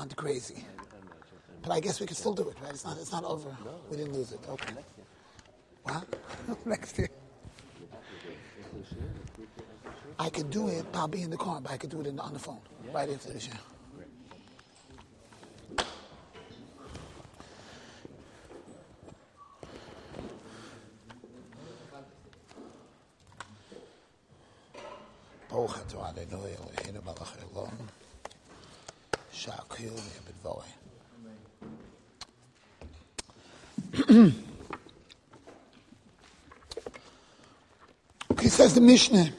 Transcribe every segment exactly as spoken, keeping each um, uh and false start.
gone crazy. But I guess we can still do it, right? It's not, it's not over. We didn't lose it. Okay. What? Next year. I could do it, I'll be in the car, but I could do it in, on the phone, right after the show. Baruch atah Adonai Eloheinu melech haolam, sha'akil v'yabidvoi. He says the Mishnah.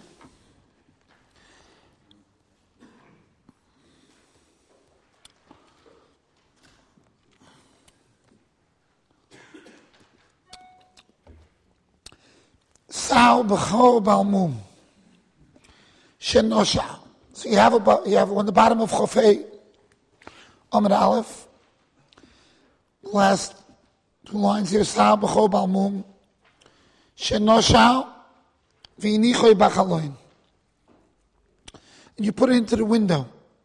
Sal b'chor balmum shenosha. So you have a you have on the bottom of Chofei Amud Aleph. Last two lines here. Sal b'chor balmum shenosha v'inichoy b'chaloin. And you put it into the window.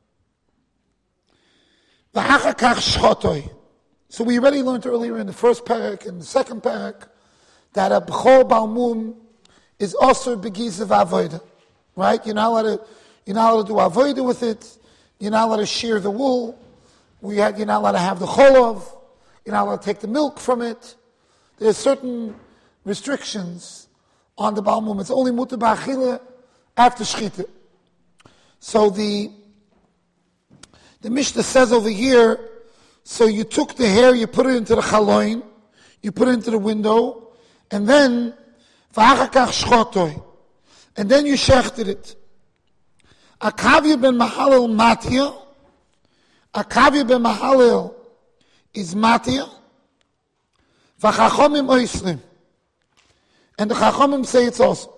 V'achakach shchotoi. So we already learned earlier in the first parak and the second parak that a b'chor balmum is also begiz of avodah, right? You're not allowed to, you're not allowed to do avodah with it. You're not allowed to shear the wool. We had, you're not allowed to have the cholov. You're not allowed to take the milk from it. There's certain restrictions on the balmum. It's only mutar ba'achila after shchita. So the the Mishnah says over here. So you took the hair, you put it into the chaloin, you put it into the window, and then and then you shechted it. Akavya ben Mahalil Matya. Akavya ben Mahalil is Matya. V'chachomim oislim. And the chachomim say it's also.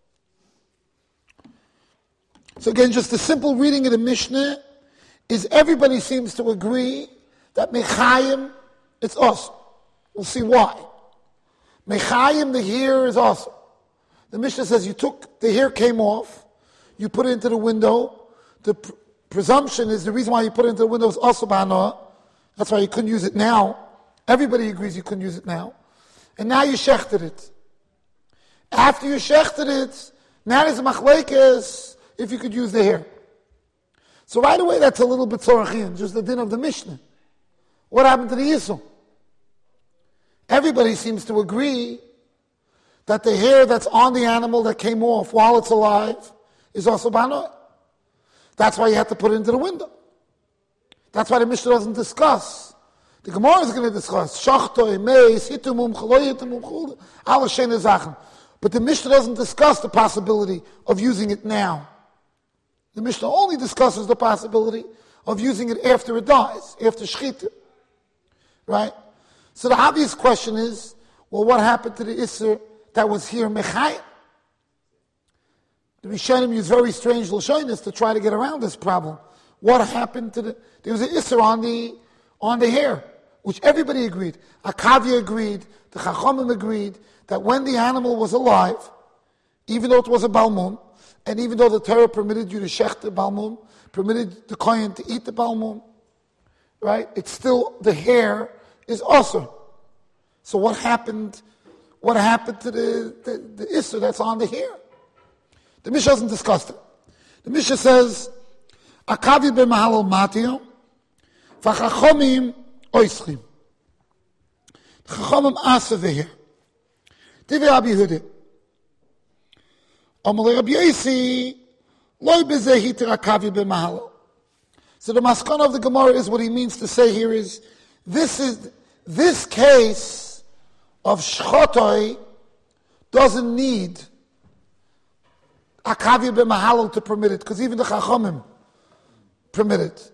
So again, just the simple reading of the Mishnah is everybody seems to agree that Mechayim, it's also. We'll see why. Mechayim, the hair is awesome. The Mishnah says you took, the hair came off, you put it into the window. The pr- presumption is the reason why you put it into the window is also b'hanoah. That's why you couldn't use it now. Everybody agrees you couldn't use it now. And now you shechted it. After you shechted it, now there's a machlekes if you could use the hair. So right away that's a little bit tzorachin, just the din of the Mishnah. What happened to the Yisrael? Everybody seems to agree that the hair that's on the animal that came off while it's alive is also b'hanoah. That's why you have to put it into the window. That's why the Mishnah doesn't discuss. The Gemara is going to discuss shachtoi, meis, hitumum, chaloy, hitumum, chul, all shene zachen. But the Mishnah doesn't discuss the possibility of using it now. The Mishnah only discusses the possibility of using it after it dies, after shchita. Right? So the obvious question is, well, what happened to the Isser that was here, Mechayim? The Rishonim use very strange Lashonis to try to get around this problem. What happened to the, there was an Isser on the, on the hair, which everybody agreed. Akavya agreed, the Chachomim agreed, that when the animal was alive, even though it was a balmum, and even though the Torah permitted you to shech the balmum, permitted the kohen to eat the balmum, right, it's still, the hair is awesome. So what happened? What happened to the, the, the Isser that's on the hair? The Mishnah doesn't discuss it. The Mishnah says, "Akavi b'mahalal matio, v'chachomim oischim." The chachomim asa the hair. Divrei Rabbi Yehuda. Amalei Rabbi Yosi, loy bezeh hiter akavi b'mahalal. So the maskana of the Gemara is what he means to say here is, This is this case of shchotoi doesn't need akavia b'mahalal to permit it, because even the chachomim permit it.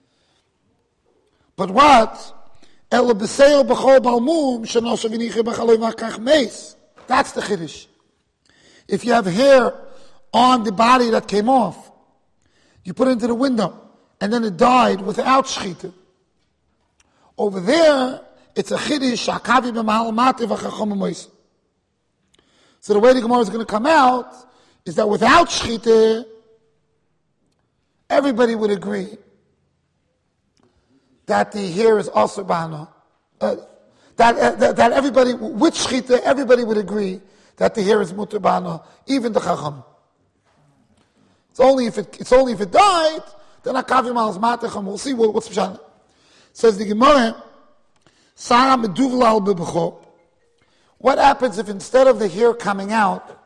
But what? Ela b'seil b'chol balmum shenosha v'niche b'chaloi v'akach meis. That's the chiddush. If you have hair on the body that came off, you put it into the window, and then it died without shchita. Over there, it's a chiddush, akavi b'mahal mati v'chachom mois. So the way the Gemara is going to come out is that without shchita, everybody would agree that the hair is also bana. Uh, that, uh, that that everybody, with shchita, everybody would agree that the hair is mutar bana, even the chacham. It's only if it it's only if it died, then akavi mal is matacham. We'll see what, what's pshat. Says the Gemara, Sarah meduvla al bebecho. What happens if instead of the hair coming out,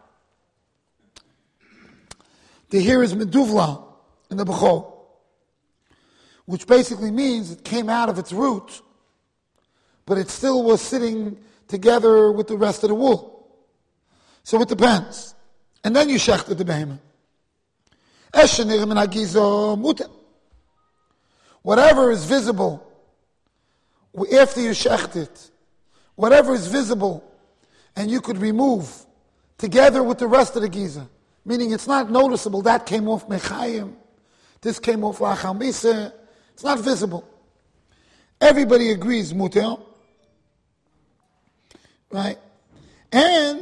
the hair is meduvla in the becho, which basically means it came out of its root, but it still was sitting together with the rest of the wool. So it depends. And then you shechted the behemoth. Whatever is visible after you shecht it, whatever is visible and you could remove together with the rest of the giza, meaning it's not noticeable, that came off mechayim, this came off lachal misa, it's not visible. Everybody agrees muter, right? And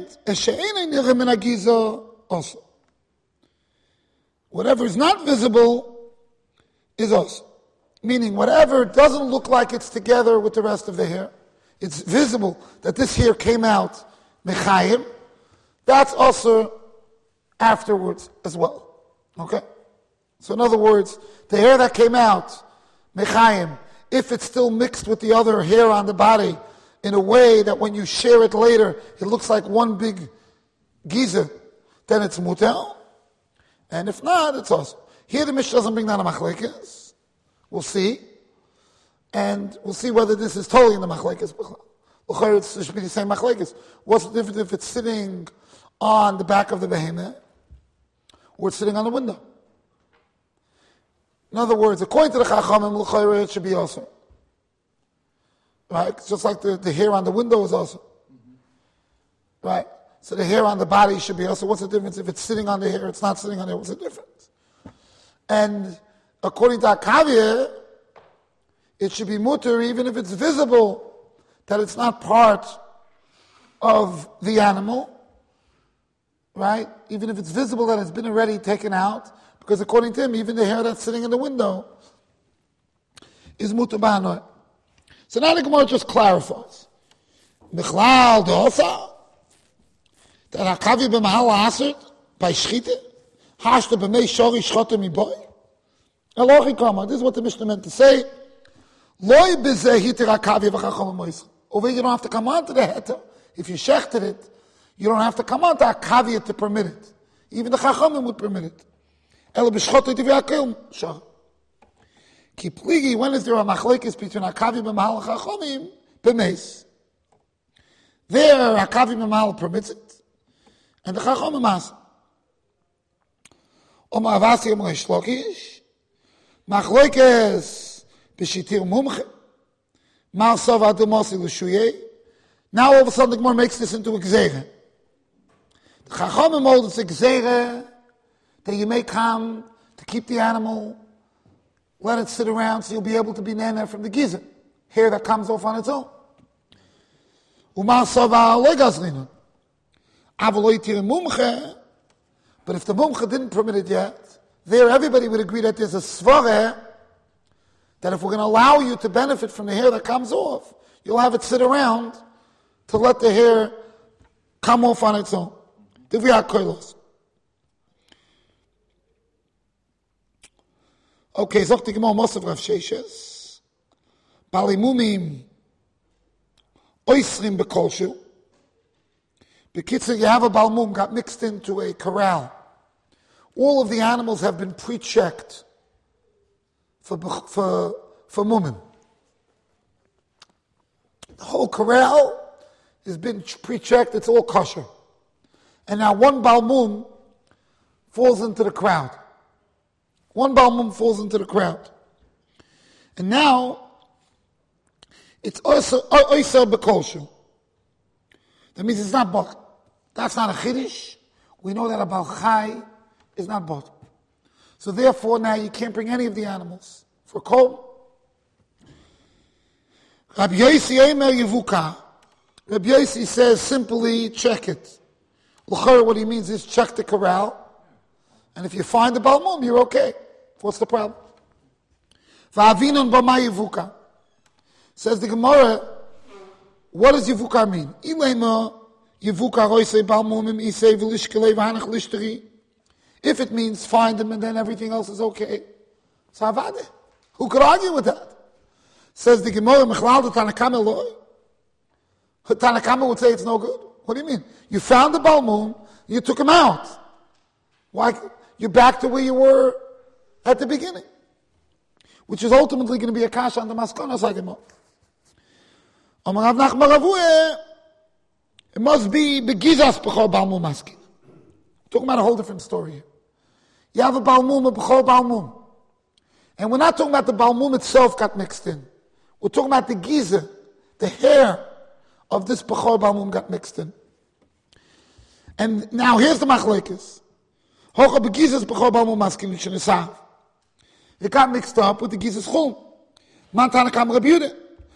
also, whatever is not visible is also. Meaning whatever doesn't look like it's together with the rest of the hair, it's visible that this hair came out mechayim, that's also afterwards as well. Okay? So in other words, the hair that came out mechayim, if it's still mixed with the other hair on the body in a way that when you share it later, it looks like one big giza, then it's mutel. And if not, it's also. Here the Mishnah doesn't bring down a machlekes. We'll see. And we'll see whether this is totally in the machlekes. It should be the same machlekes. What's the difference if it's sitting on the back of the behemoth or it's sitting on the window? In other words, according to the Chachamim, it should be also. Right? It's just like the, the hair on the window is also. Right? So the hair on the body should be also. What's the difference if it's sitting on the hair, it's not sitting on the hair? What's the difference? And according to Akavia, it should be mutter even if it's visible that it's not part of the animal, right? Even if it's visible that it's been already taken out, because according to him, even the hair that's sitting in the window is mutter b'hanoi. So now the Gemara just clarifies. Michlal dosa, that Akavi b'mahal asert by shchite, hashta b'mei shori shchote miboy. Elochi kama, this is what the Mishnah meant to say. Loi b'zeh hitir Akavi v'chachom moisa. Over here you don't have to come on to the heter. If you shechted it, you don't have to come on to Akavi to permit it. Even the chachomim would permit it. Elo b'shchote tivei akel shah. Ki pligi, when is there a machlekes between Akavi b'mahal chachomim b'meis? There, Akavi b'mahal permits it. And the Chachomim ask, Omar Avasi Omar Shlokish, Machlokes b'shitir mumche, Mal Sov Adumosi l'shuyei. Now all of a sudden the Gemara makes this into a gzeire. The Chachomim hold it's a gzeire that you may come to keep the animal, let it sit around so you'll be able to be nana from the giza, hair that comes off on its own. Umal Sov Alegazlinu. But if the mumche didn't permit it yet, there everybody would agree that there's a svare, that if we're going to allow you to benefit from the hair that comes off, you'll have it sit around to let the hair come off on its own. Okay, sagt die Gemara Mosav Rav Sheshes, Balimumim oisrim bekolshu. The kitzur, you have a balmum got mixed into a corral. All of the animals have been pre-checked for for for mumim. The whole corral has been pre-checked; it's all kosher. And now one balmum falls into the crowd. One balmum falls into the crowd, and now it's also oiser bekolshu. That means it's not bought. That's not a chiddush. We know that a Baal Chai is not bought. So therefore now you can't bring any of the animals for kol. Rabbi Yossi Eimer Yevuka. Rabbi Yossi says simply check it. L'chor, what he means is check the corral, and if you find the balmum, you're okay. What's the problem? Va'avinon b'ma Yevuka. Says the Gemara, what does Yivukar mean? Ilema Yivukar Oisei Balmumim Isei V'lishkelei V'hanach Lishteri. If it means find them and then everything else is okay, so Avade. Who could argue with that? Says the Gemara, Mechlal the Tanakama Loi. Tanakama would say it's no good. What do you mean? You found the Balmum, you took him out. Why? You're back to where you were at the beginning. Which is ultimately going to be a kasha on the Maskonos HaGemara. Amar Rav Nachman Ravue, it must be begizas b'chol balmum maskin. We're talking about a whole different story here. You have a balmum, a b'chol balmum. And we're not talking about the balmum itself got mixed in. We're talking about the giza, the hair of this b'chol balmum got mixed in. And now here's the machlekes. Hocha begizas b'chol balmum maskin l'shenisav. It got mixed up with the gizas chum. Man Tanakam Rabbi Yehuda.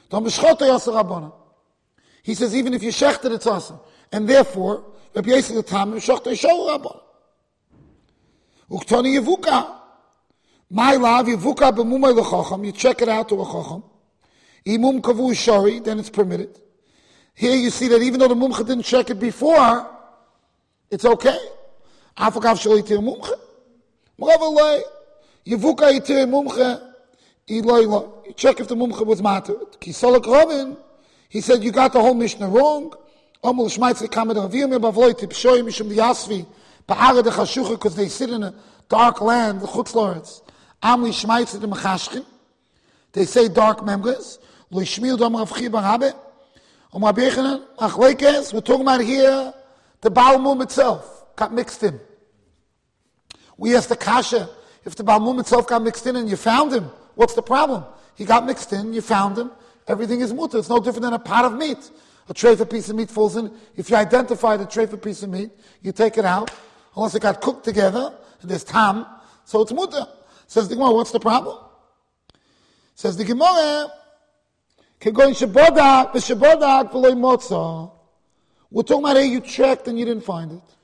He says, even if you shechted, it's awesome. And therefore, Rabbi Yosef the Tam, shechted shol rabban. Uktoni Yevuka. My love, Yevuka b'mumay l'chacham. You check it out to a chacham. Imum kavu shari, then it's permitted. Here you see that even though the mumcha didn't check it before, it's okay. Afakav shol yitir mumcha. Mrav Yevuka yitir mumcha. You check if the mumcha was matter. Kisolak Robin, he said, you got the whole Mishnah wrong. Omul Shmaitze Kamed Ravim Bavloy Tipshoy Mishum Yasvi Ba'ara de Chashucha, because they sit in a dark land, the Chutzlorets. Amli Shmaitze de Mechashkin. They say dark members. Lo Yishmil Dom Rav Chi Barabe. Om Rabbi Yechanan, Achlekes, we're talking about here, the Balmum itself got mixed in. We asked the Kasha, if the Balmum itself got mixed in and you found him, what's the problem? He got mixed in, you found him, everything is mutter. It's no different than a pot of meat. A tray for piece of meat falls in. If you identify the tray for piece of meat, you take it out, unless it got cooked together, and there's tam, so it's mutter. Says the Gemara, what's the problem? Says the Gemara, Kegoin Shabodak, B'Shabodak, V'loi Motza. We're talking about how you checked and you didn't find it.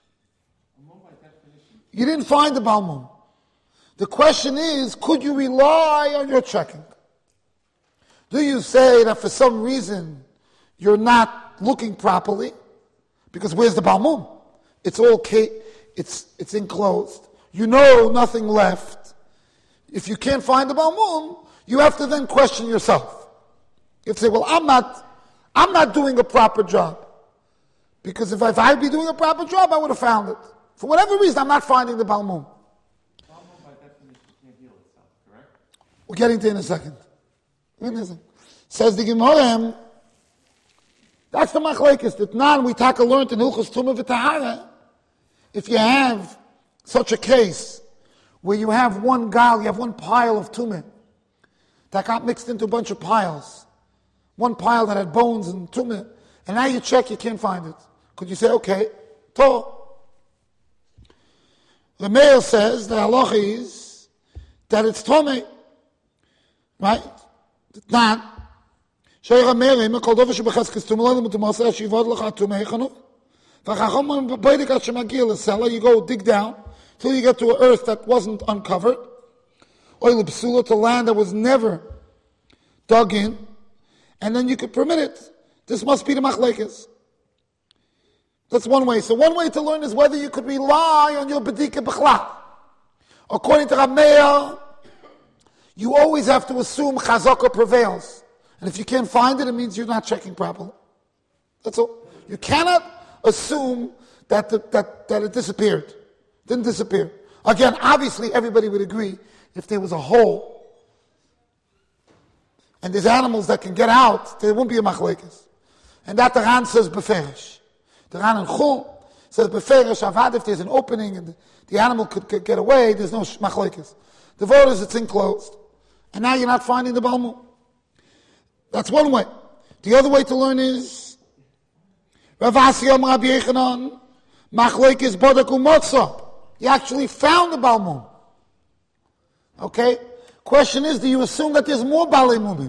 You didn't find the Balmum. The question is, could you rely on your checking? Do you say that for some reason you're not looking properly? Because where's the Balmum? It's all ca- it's it's enclosed. You know nothing left. If you can't find the Balmum, you have to then question yourself. You have to say, well, I'm not I'm not doing a proper job. Because if, I, if I'd be doing a proper job, I would have found it. For whatever reason, I'm not finding the Balmum. We're getting to it in a second. In a second. Says the Gemara, that's the machlekes. That nan we taka learned in Hilchos Tumah v'Tahara. If you have such a case where you have one gal, you have one pile of tumah that got mixed into a bunch of piles, one pile that had bones and tumah, and now you check, you can't find it. Could you say, okay, to? The Meir says the halacha is that it's tomei. Right? Not. Shayra Merim, called over Shabachas Tumalan Mutamasa, Shivod Lacha Tumehanu. Vachachom Baidikat Shemagil, a cellar, you go dig down till you get to an earth that wasn't uncovered. Oil Psula, to land that was never dug in, and then you could permit it. This must be the Machlekes. That's one way. So one way to learn is whether you could rely on your Bedika B'chlak. According to Rameir, you always have to assume chazaka prevails. And if you can't find it, it means you're not checking properly. That's all. You cannot assume that, the, that, that it disappeared. Didn't disappear. Again, obviously everybody would agree if there was a hole and there's animals that can get out, there won't be a machlekes. And that the Ran says beferish. The Ran in Chul says beferish avad, if there's an opening and the, the animal could, could get away, there's no machlekes. The vote is it's enclosed. And now you're not finding the Balmum. That's one way. The other way to learn is Rav Asi Amar Rabbi Yechanan, Machlekes Bodak Umotza. You actually found the Balmum. Okay? Question is, do you assume that there's more Balei Mumim?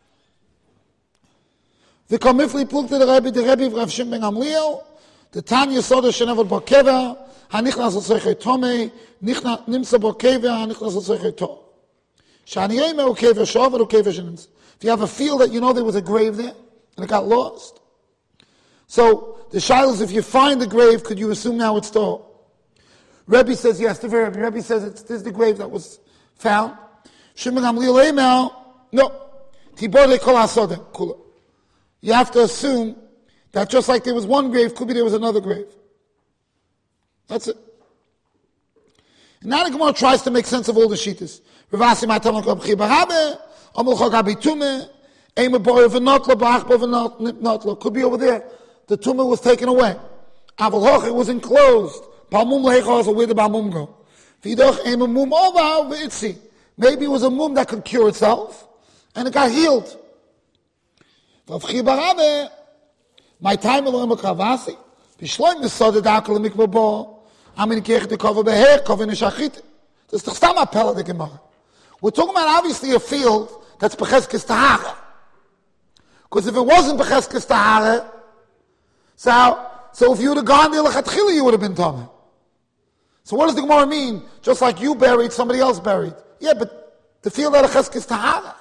The Kamifli Plukte the Rebbe, the Rebbe of Rav Shimon ben Gamliel, the Tanya Soda Shenevad Bokeva, Hanichnas Al-Sechei Tomei, Nimsa Bokeva, Hanichnas Al-Sechei Tomei. If you have a field that you know there was a grave there, and it got lost. So, the shaila is, if you find the grave, could you assume now it's Tahor? Rebbe says yes, the Rebbe. Rebbe says it's, this is the grave that was found. Shimon Gamliel Eimel, no. Tibore kol hasoda, kula. You have to assume that just like there was one grave, could be there was another grave. That's it. And now the Gemara tries to make sense of all the shittas. Ravasi ma'atam l'kol b'chi b'rabe, amul chog ha'bitume, eime boi v'notlo, b'ach bo v'notlo. Could be over there. The tumah was taken away. Aval hoch, it was enclosed. Balmum leichos, where did Balmum go? V'yidoch eime mum oval v'itzi. Maybe it was a mum that could cure itself, and it got healed. V'avchi b'rabe, my time alone m'kavasi, v'shloim v'soda d'akol l'mikvah bo, amin kech d'kova beher, kova n'shachit. This is the stam appel of the Gemara. We're talking about obviously a field that's b'cheskes tahara. Because if it wasn't b'cheskes tahara, so, so if you would have gone there l'chatchila, you would have been tameh. So what does the Gemara mean? Just like you buried, somebody else buried. Yeah, but the field had a cheskes tahara.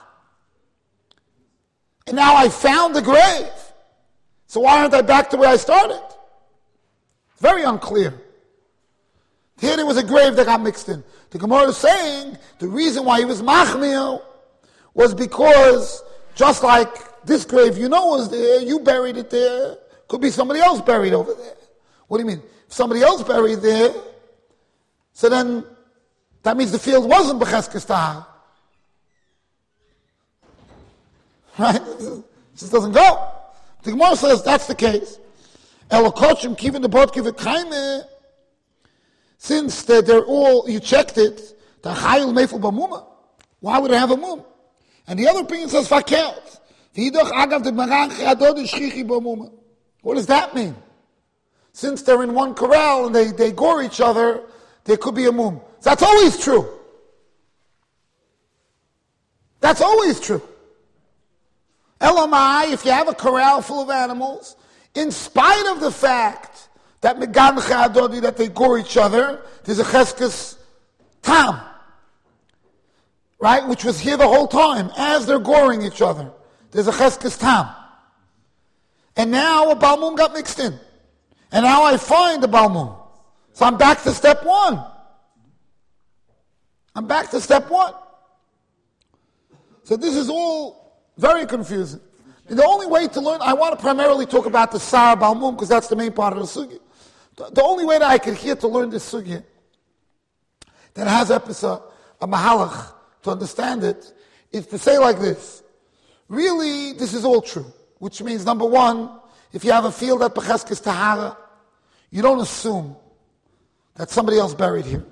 And now I found the grave. So why aren't I back to where I started? It's very unclear. Here there was a grave that got mixed in. The Gemara is saying the reason why he was machmir was because just like this grave you know was there, you buried it there, could be somebody else buried over there. What do you mean? If somebody else buried there, so then that means the field wasn't b'cheskes tahara. Right? It just doesn't go. The Gemara says that's the case. Elokochim kivin the bot kivin kaime. Since they're, they're all, you checked it, the chayil meifel b'muma. Why would it have a mum? And the other opinion says fakert. V'yidoch agav de marach adod ishchichi b'muma. What does that mean? Since they're in one corral and they, they gore each other, there could be a mum. That's always true. That's always true. Elamai, if you have a corral full of animals, in spite of the fact that megan chadodi, that they gore each other, there's a cheskes tam, right? Which was here the whole time, as they're goring each other. There's a cheskes tam. And now a balmum got mixed in. And now I find the balmum. So I'm back to step one. I'm back to step one. So this is all very confusing. And the only way to learn, I want to primarily talk about the Sar Balmum, because that's the main part of the sugya. The, the only way that I can hear to learn this sugya, that has episode, a mahalach, to understand it, is to say like this. Really, this is all true. Which means, number one, if you have a field at b'cheskes tahara, you don't assume that somebody else buried here.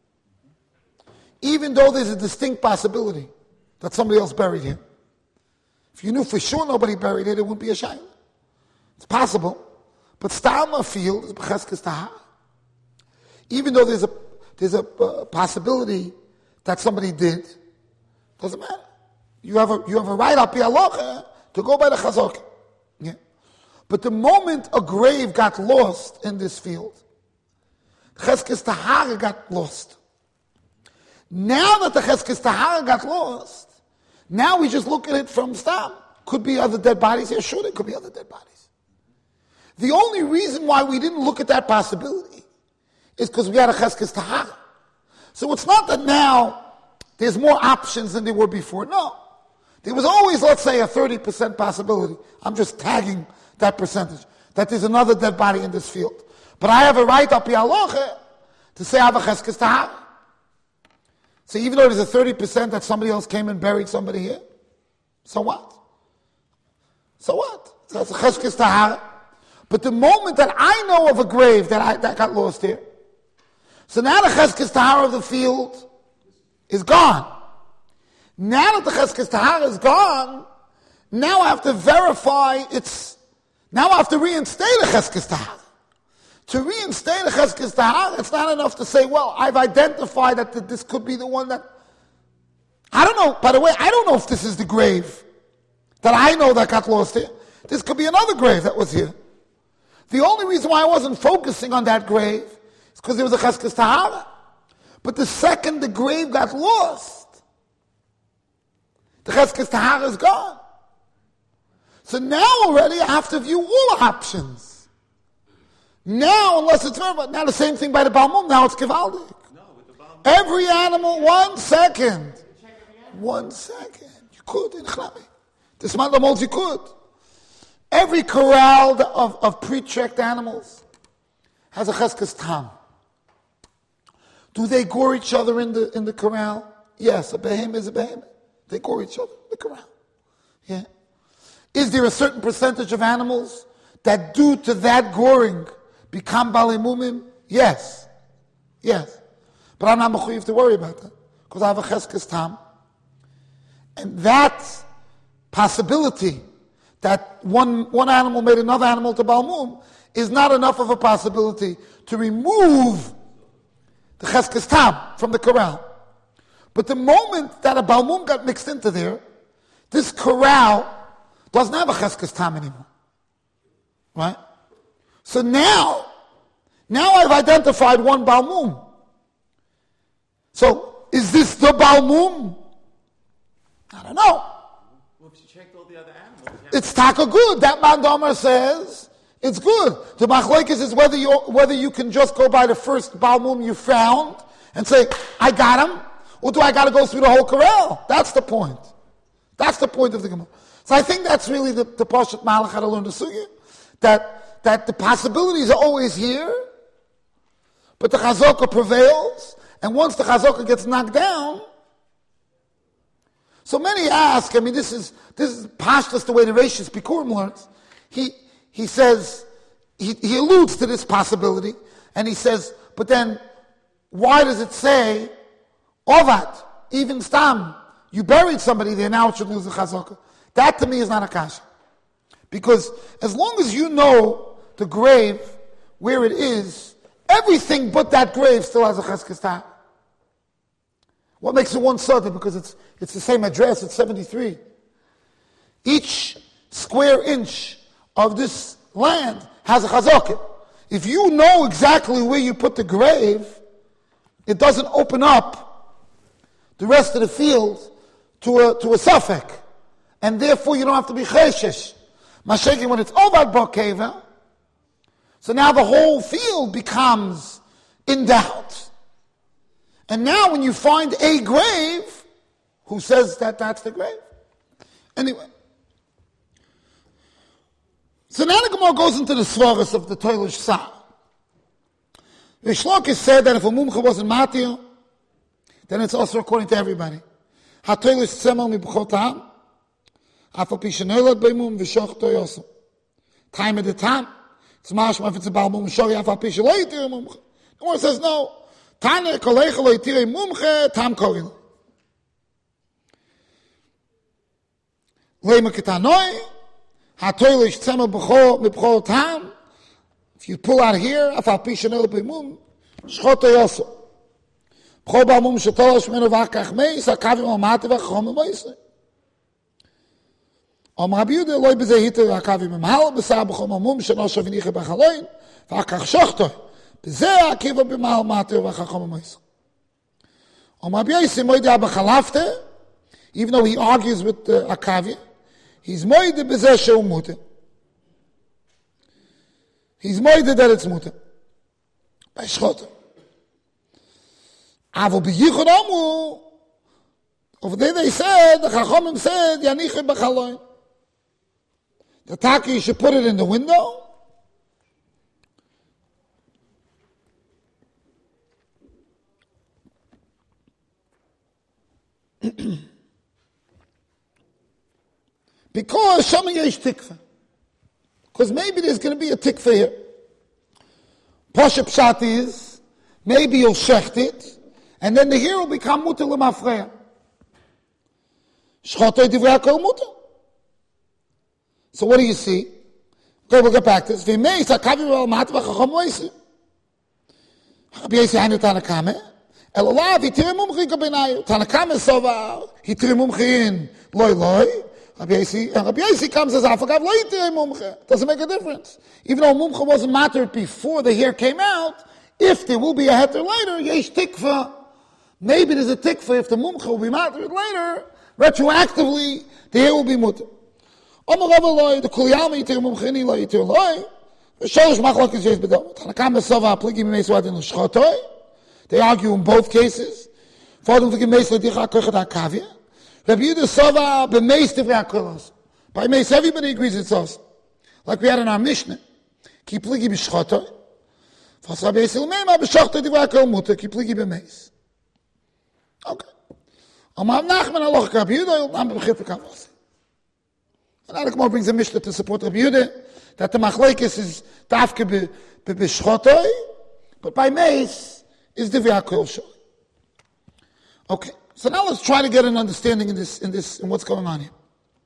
Even though there's a distinct possibility that somebody else buried here. If you knew for sure nobody buried it, it wouldn't be a shayla. It's possible. But stam a field is b'cheskes tahara. Even though there's a there's a uh, possibility that somebody did, doesn't matter. You have a you have a right up halacha to go by the chazak. Yeah. But the moment a grave got lost in this field, cheskes tahara got lost. Now that the cheskes tahara got lost, now we just look at it from stam. Could be other dead bodies here. Sure, there could be other dead bodies. The only reason why we didn't look at that possibility is because we had a cheskes tahara. So it's not that now there's more options than there were before. No. There was always, let's say, a thirty percent possibility. I'm just tagging that percentage. That there's another dead body in this field. But I have a right up halacha to say I have a cheskes tahara. So even though there's a thirty percent that somebody else came and buried somebody here, so what? So what? So that's a cheskes tahara. But the moment that I know of a grave that I, that got lost here, so now the cheskes tahara of the field is gone. Now that the cheskes tahara is gone, now I have to verify it's, now I have to reinstate the cheskes tahara. To reinstate the cheskes tahara, it's not enough to say, well, I've identified that this could be the one that, I don't know, by the way, I don't know if this is the grave that I know that got lost here. This could be another grave that was here. The only reason why I wasn't focusing on that grave is because there was a cheskes tahara. But the second the grave got lost, the cheskes tahara is gone. So now already I have to view all options. Now, unless it's very, but now the same thing by the Balmum, now it's Givaldik. No, with the Balmum. Every animal, one second. One second. You could in Chlami. This man molds you could. Every corral of, of pre-checked animals has a cheskes tam. Do they gore each other in the in the corral? Yes, a behemoth is a behemoth. They gore each other in the corral. Yeah. Is there a certain percentage of animals that due to that goring become balei mumim? Yes. Yes. But I'm not mechuyev to worry about that. Because I have a cheskes tam. And that possibility that one, one animal made another animal to balmum is not enough of a possibility to remove the cheskes tam from the corral. But the moment that a balmum got mixed into there, this corral doesn't have a cheskes tam anymore. Right? So now, now I've identified one balmum. So, is this the balmum? I don't know. Well, if you checked all the other animals... It's taka good. That Mandomer says it's good. The machlokes is whether you whether you can just go by the first balmum you found and say, I got him, or do I got to go through the whole corral? That's the point. That's the point of the Gemara. So I think that's really the, the Pashat Malach had to learn the sugya, that, that the possibilities are always here, but the Chazokah prevails, and once the Chazokah gets knocked down, so many ask, I mean, this is this is pashtus the way the Reishis Bikurim learns. He he says, he, he alludes to this possibility, and he says, but then, why does it say, Ovat, even Stam, you buried somebody there, now it should lose the Chazokah. That to me is not a kasha. Because as long as you know the grave, where it is, everything but that grave still has a cheskes tam. What makes it one sada? Because it's it's the same address, it's seventy-three. Each square inch of this land has a chazokah. If you know exactly where you put the grave, it doesn't open up the rest of the field to a to a suffix. And therefore you don't have to be cheshesh. Mashiach, when it's over Bokeva, so now the whole field becomes in doubt. And now when you find a grave, who says that that's the grave? Anyway. So now the Gemara goes into the svaras of the Toilish Sa. The Shlokis said that if a mumcha wasn't matir, then it's also according to everybody. Ha-Toilish tzemel mi-b'chotam, afal pishanolad beimum v'shoch toyosam. Time at the time, it's mashma if it's a bal mum shori afal pishalei tirei mumcha. The one says no. Tane kolecha lo tirei mumcha tam koril. Leima ketanoi hatoilish tzemel b'chol mib'chol tam. If you pull out here, afal pishanolad beimum shchot toyosam. B'chol bal mum shetolosh menu v'akach meis akavim amate v'chom meisei. Om Rabbi Yehuda loy b'zeh hiter akavi memhal b'sar b'chol mamum sheno shaviniche b'chaloin v'akach shochto b'zeh akiva b'mahal mater v'chachom amois. Om Rabbi Yossi moide b'chalafte, even though he argues with uh, Akavi, he's moide b'zeh she'u muter. He's moide that it's muter. By shochto. Avo b'yichud amu, over there they said, the chachomim said, yaniche b'chaloin. The taki, you should put it in the window. Because Shama yesh tikva. Because maybe there's going to be a tikva here. Pasha pshat is, maybe you'll shecht it, and then the hair will become muter l'mafreya. Shchotoi divrei hakol muter. So what do you see? Okay, we'll get back to this. V'mei sakavi v'almat v'chachom loisi. Rabbi Yossi hainu Tanakame. Elolav hitire mumchi kabenayu. Tanakame sova hitire mumchi in loy loy. Rabbi Yossi, and Rabbi Yossi comes as afagav loy hitire mumchi. Doesn't make a difference. Even though mumchi wasn't mattered before the hair came out, if there will be a heter later, yesh tikva. Maybe there's a tikva if the mumchi will be mattered later, retroactively, the hair will be mutter. Omer Rava loy, the Kuliyama yitir mumchini loy yitir loy. Sholosh machlokes yesh bedom. Tanakam besova pligi b'meis wadin l'shchotoi. They argue in both cases. Fordum v'gim meis l'dicha koichet hakavya. Rabbi Yehuda sova b'meis divrei hakrilos. By meis, everybody agrees it's us. Like we had in our Mishnah. Ki pligi b'shchotoi. Fas Rabbi Yisrael meima b'shochtoi divrei hakril muter. Ki pligi b'meis. Okay. Amar Nachman aloch Rabbi Yehuda, yom nam b'chit v'kavos. And now the Gemara brings a Mishnah to support Rabbi Yehuda, that the machlekes is dafke b'shchotoi, but by meis is divrei hakril shor. Okay, so now let's try to get an understanding in this, in this, in what's going on here.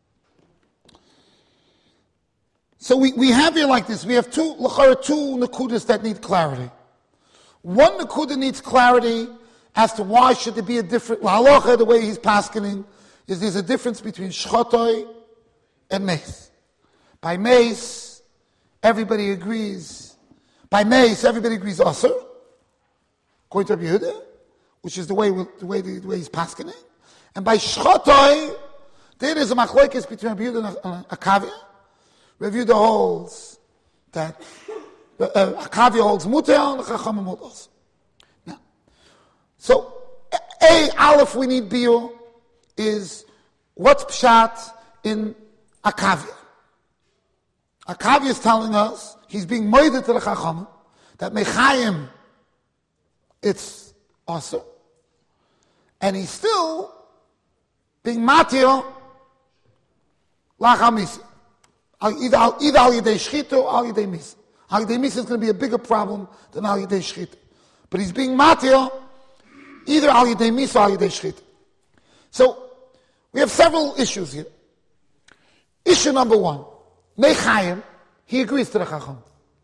So we, we have here like this, we have two, l'chara, two nekudas that need clarity. One nekuda needs clarity as to why should there be a different, l'halacha, the way he's paskening, is there's a difference between shchotoi and meis. By meis, everybody agrees. By meis, everybody agrees also. According to Rabbi Yehuda, which is the way the way the, the way he's paskening. And by shchotoi, there is a machlokes between Rabbi Yehuda and Akavia. Rabbi Yehuda holds that uh, Akavia holds muter and Chachamim hold also. Now, so a aleph we need biur is what's pshat in Akavia. Akavia is telling us, he's being moided to the Chachamim, that Mechayim, it's also. And he's still being matir lachamisi. Either al yidei shchita or al yidei misa. Al yidei misa is going to be a bigger problem than al yidei shchita. But he's being matir either al yidei misa or al yidei shchita. So, we have several issues here. Issue number one, Mechayim, he agrees to the Chacham.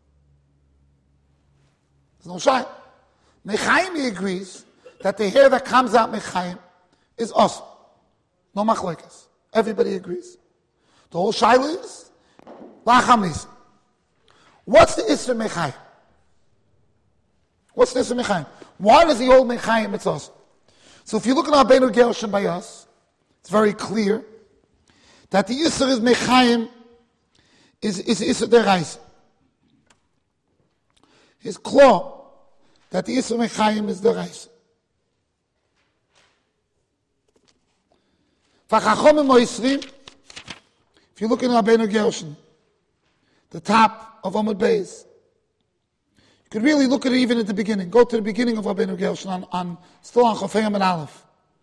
There's no shy. Mechayim, he agrees that the hair that comes out Mechayim is awesome. No machlekes. Everybody agrees. The whole shaila is lachamis. What's the Isra Mechayim? What's the Isra Mechayim? Why does he hold Mechayim? It's awesome. So if you look at our Beinu Gershon by us, it's very clear that the Isra is Mechayim is is Isra Derais. His claw that the Isra Mechayim is Derais. V'chachomim Moisrim, if you look in Rabbeinu Gershon, the top of Amud Beis, you could really look at it even at the beginning. Go to the beginning of Rabbeinu Gershon on, on still on Chofei and Aleph.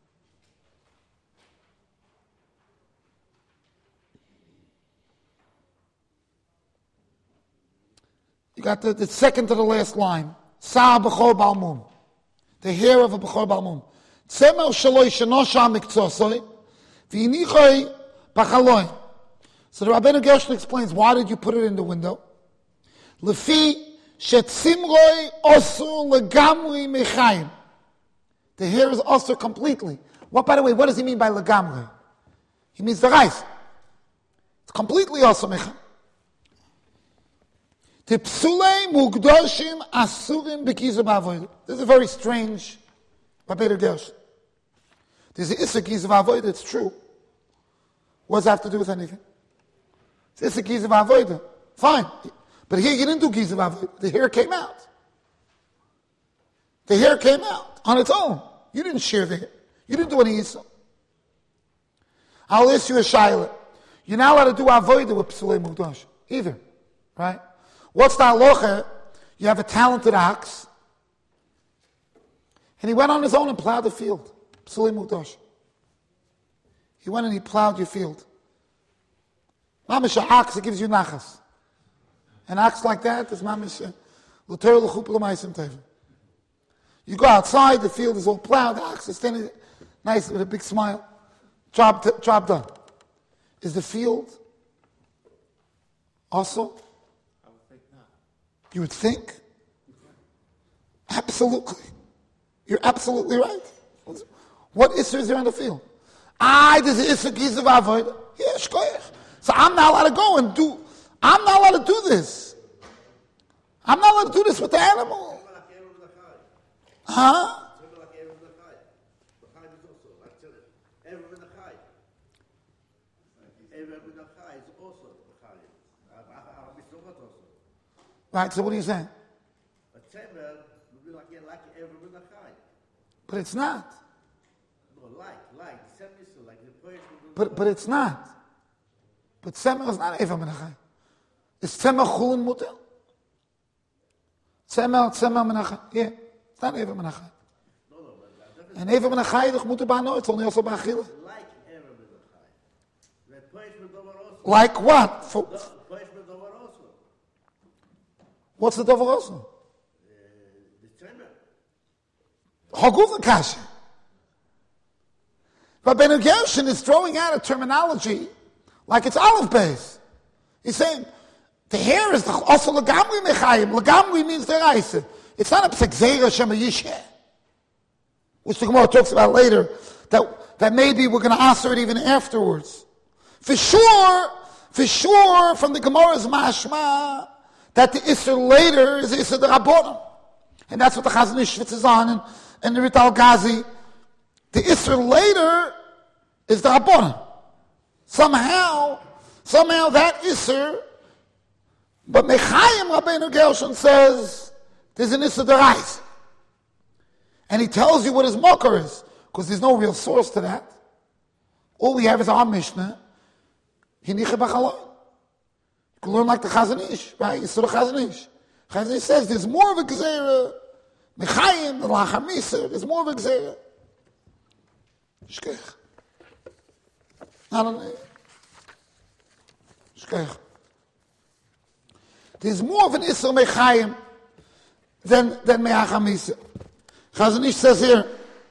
You got the, the second to the last line. Sa b'chor balmum. The hair of a b'chor balmum. Tzemer shaloi shenosha miktsosoi. V'inichoi b'chaloi. So the Rabbeinu Gershon explains, why did you put it in the window? Lefi shetzimroi osur legamri mechayim. The hair is osur completely. What, by the way, what does he mean by legamri? He means the rice. It's completely osur mechayim. Tipsulei mugdoshim asurim b'kizu b'avodah. This is a very strange Rabbeinu Gershon. There's an Issa Giza V'avodah, it's true. What does that have to do with anything? It's Issa Giza V'avodah. Fine. But here you didn't do Giza V'avodah. The hair came out. The hair came out on its own. You didn't shear the hair. You didn't do any Issa. I'll ask you a shayla. You're not allowed to do Avodah with Psulei Mugdosh. Either. Right? What's the halacha? You have a talented ox, and he went on his own and plowed the field. Psulei Mugdosh. He went and he plowed your field. Mamish a ox, it gives you nachas. An ox like that is mamish l'ter l'chup l'maisim tevim. You go outside, the field is all plowed, the ox is standing nice with a big smile. Job, t- job done. Is the field also? I would think not. You would think? Absolutely. You're absolutely right. What issue is there on the field? Ah, there's an issue of avoid. Yeah, shkoyach. So I'm not allowed to go and do, I'm not allowed to do this. I'm not allowed to do this with the animal. Huh? Right, so what are you saying? But it's not. But but it's not. But Tzemer is not Eva Menachai. Is Tzemer Chulun Mutter? Tzemer, Tzemer Menachai. Yeah, it's not Eva Menachai. And Eva Menachai, the Mutter Ba'ano, it's only also Ba'achila. Like what? For, what's the Dover also? Haguf Kasha. But Ben Gershon is throwing out a terminology like it's olive base. He's saying the hair is the also legamri mechayim. Legamri means the rice. It's not a psegzera shema yisheh, which the Gemara talks about later. That that maybe we're going to answer it even afterwards. For sure, for sure, from the Gemara's mashma that the Isser later is the Isser the Rabbonim, and that's what the Chazon Ish is on, and, and the Rital Gazi. The Isser later is the Rabbonim. Somehow, somehow that Isser, but Mechayim Rabbeinu Gershon says there's an Isser D'Oraisa. And he tells you what his Mokar is, because there's no real source to that. All we have is our Mishnah, Hiniche B'Chalon. You can learn like the Chazon Ish, right? Isser Chazon Ish. Chazon Ish says there's more of a Gezerah, Mechayim, the Lachar Miser, there's more of a Gezerah. Shkech. I don't know. Shkech. There's more of an Isser Mechayim than, than Me'acham Miser. Chazon Ish says here,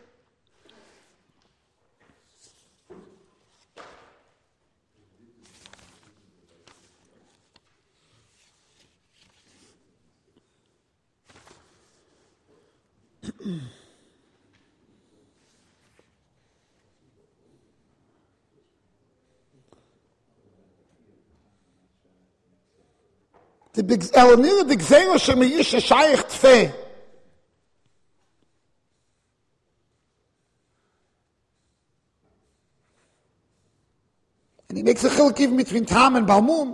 the big Elanira the Gzeira Shemiyisha Shayich Tfei. And he makes a chiluk even between Tam and Balmum.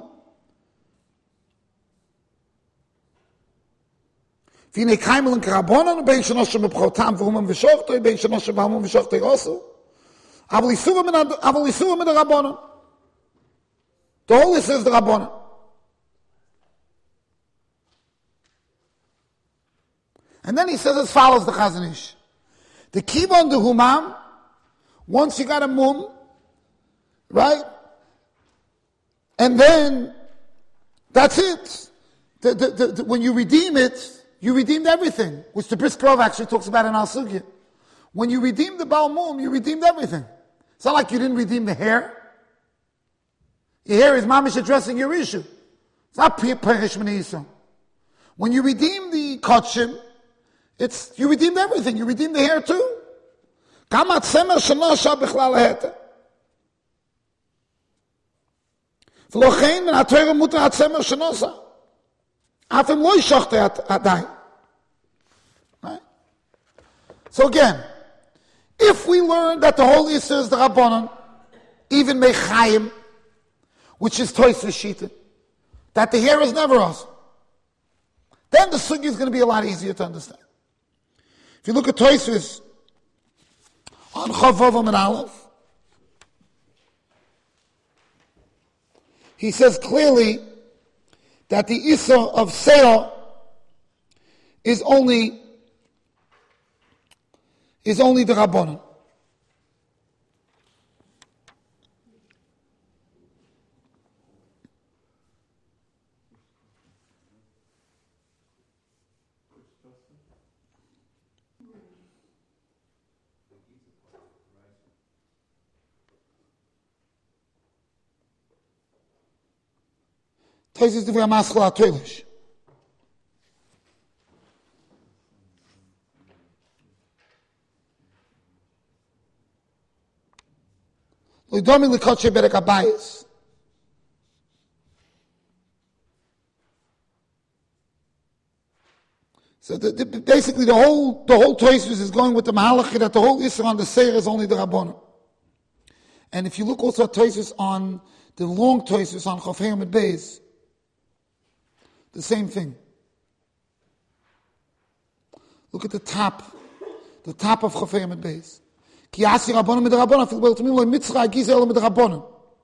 V'nei kaimel and Karabonon, bein shenoshem b'chol Tam v'humam v'shochtoi, bein shenoshem b'hamum v'shochtoi also. Aval yisurim in the Rabbonon. The whole is the Rabbonon. And then he says as follows, the Chazon Ish. The kibon de humam, once you got a mum, right? And then, that's it. The, the, the, the, when you redeem it, you redeemed everything, which the Bris Krov actually talks about in Al Sugya. When you redeem the Baal Mum, you redeemed everything. It's not like you didn't redeem the hair. Your hair is mamish addressing your issue. It's not perish m'neisa. When you redeem the kotshim, it's, you redeemed everything. You redeemed the hair too. Kama tzemer shenosha bichlal heta. V'lochein min ha-Torah mutar ha-tzemer shenosha. Afim lo yishochte adai. Right? So again, if we learn that the whole Isser is the Rabbanon, even Mechayim, which is Toys's Shita, that the hair is never us, then the Sugi is going to be a lot easier to understand. If you look at Toys's on Chavav and Aleph, he says clearly that the Isser of Seah is only is only the Rabbanon. Toys is the Maschal HaToilish. L'domi l'kotche berek habayis. So the, the, basically the whole the whole Toys is going with the Mahalachi that the whole Isser on the Seir is only the Rabbanon. And if you look also at Toys on The long Tosfos on Chaf Hamid Beis, the same thing. Look at the top, the top of Chaf Hamid Beis. Ki asi rabbanim mit rabbanim fil bel tmim lo mitzra giz el mit rabbanim.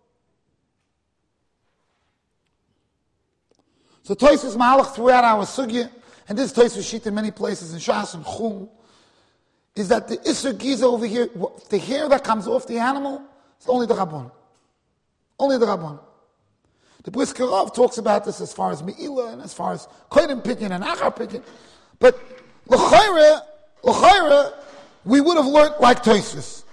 So Tosfos Mahalach throughout our sugya, and this Tosfos sheet in many places in Shas and Chum, is that the Isser Giza over here, the hair that comes off the animal, it's only the Rabban. Only the Rabban. The Brisker Rav talks about this as far as Me'ilah and as far as Kodim Pidyon and Achar Pidyon. But L'chayre, L'chayre, we would have learned like Tosfos.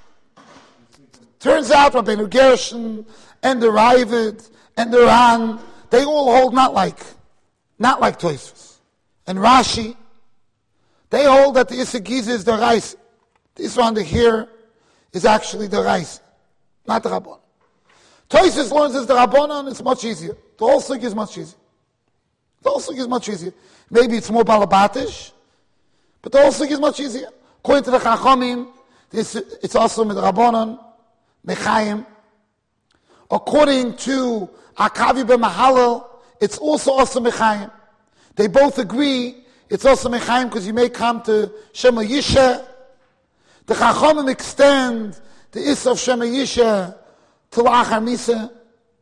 Turns out Rabbeinu Gershon and the Ravid and the Ran, they all hold not like, not like Tosfos. And Rashi, they hold that the Isser Giza is the rice. The Isser on the hair is actually the rice, not the Rabbanon. Tosfos learns as the Rabbanon, it's much easier. The whole sugya is much easier. The whole sugya is much easier. Maybe it's more balabatish, but the whole sugya is much easier. According to the Chachamim, this, it's also with the Rabbanon, Mechayim. According to Akavi b'Mahalel, it's also also Mechayim. They both agree it's also Mechayim because you may come to Shema Yisha. The Chachamim extend the Isser of Shema Yisha to L'achar Misa.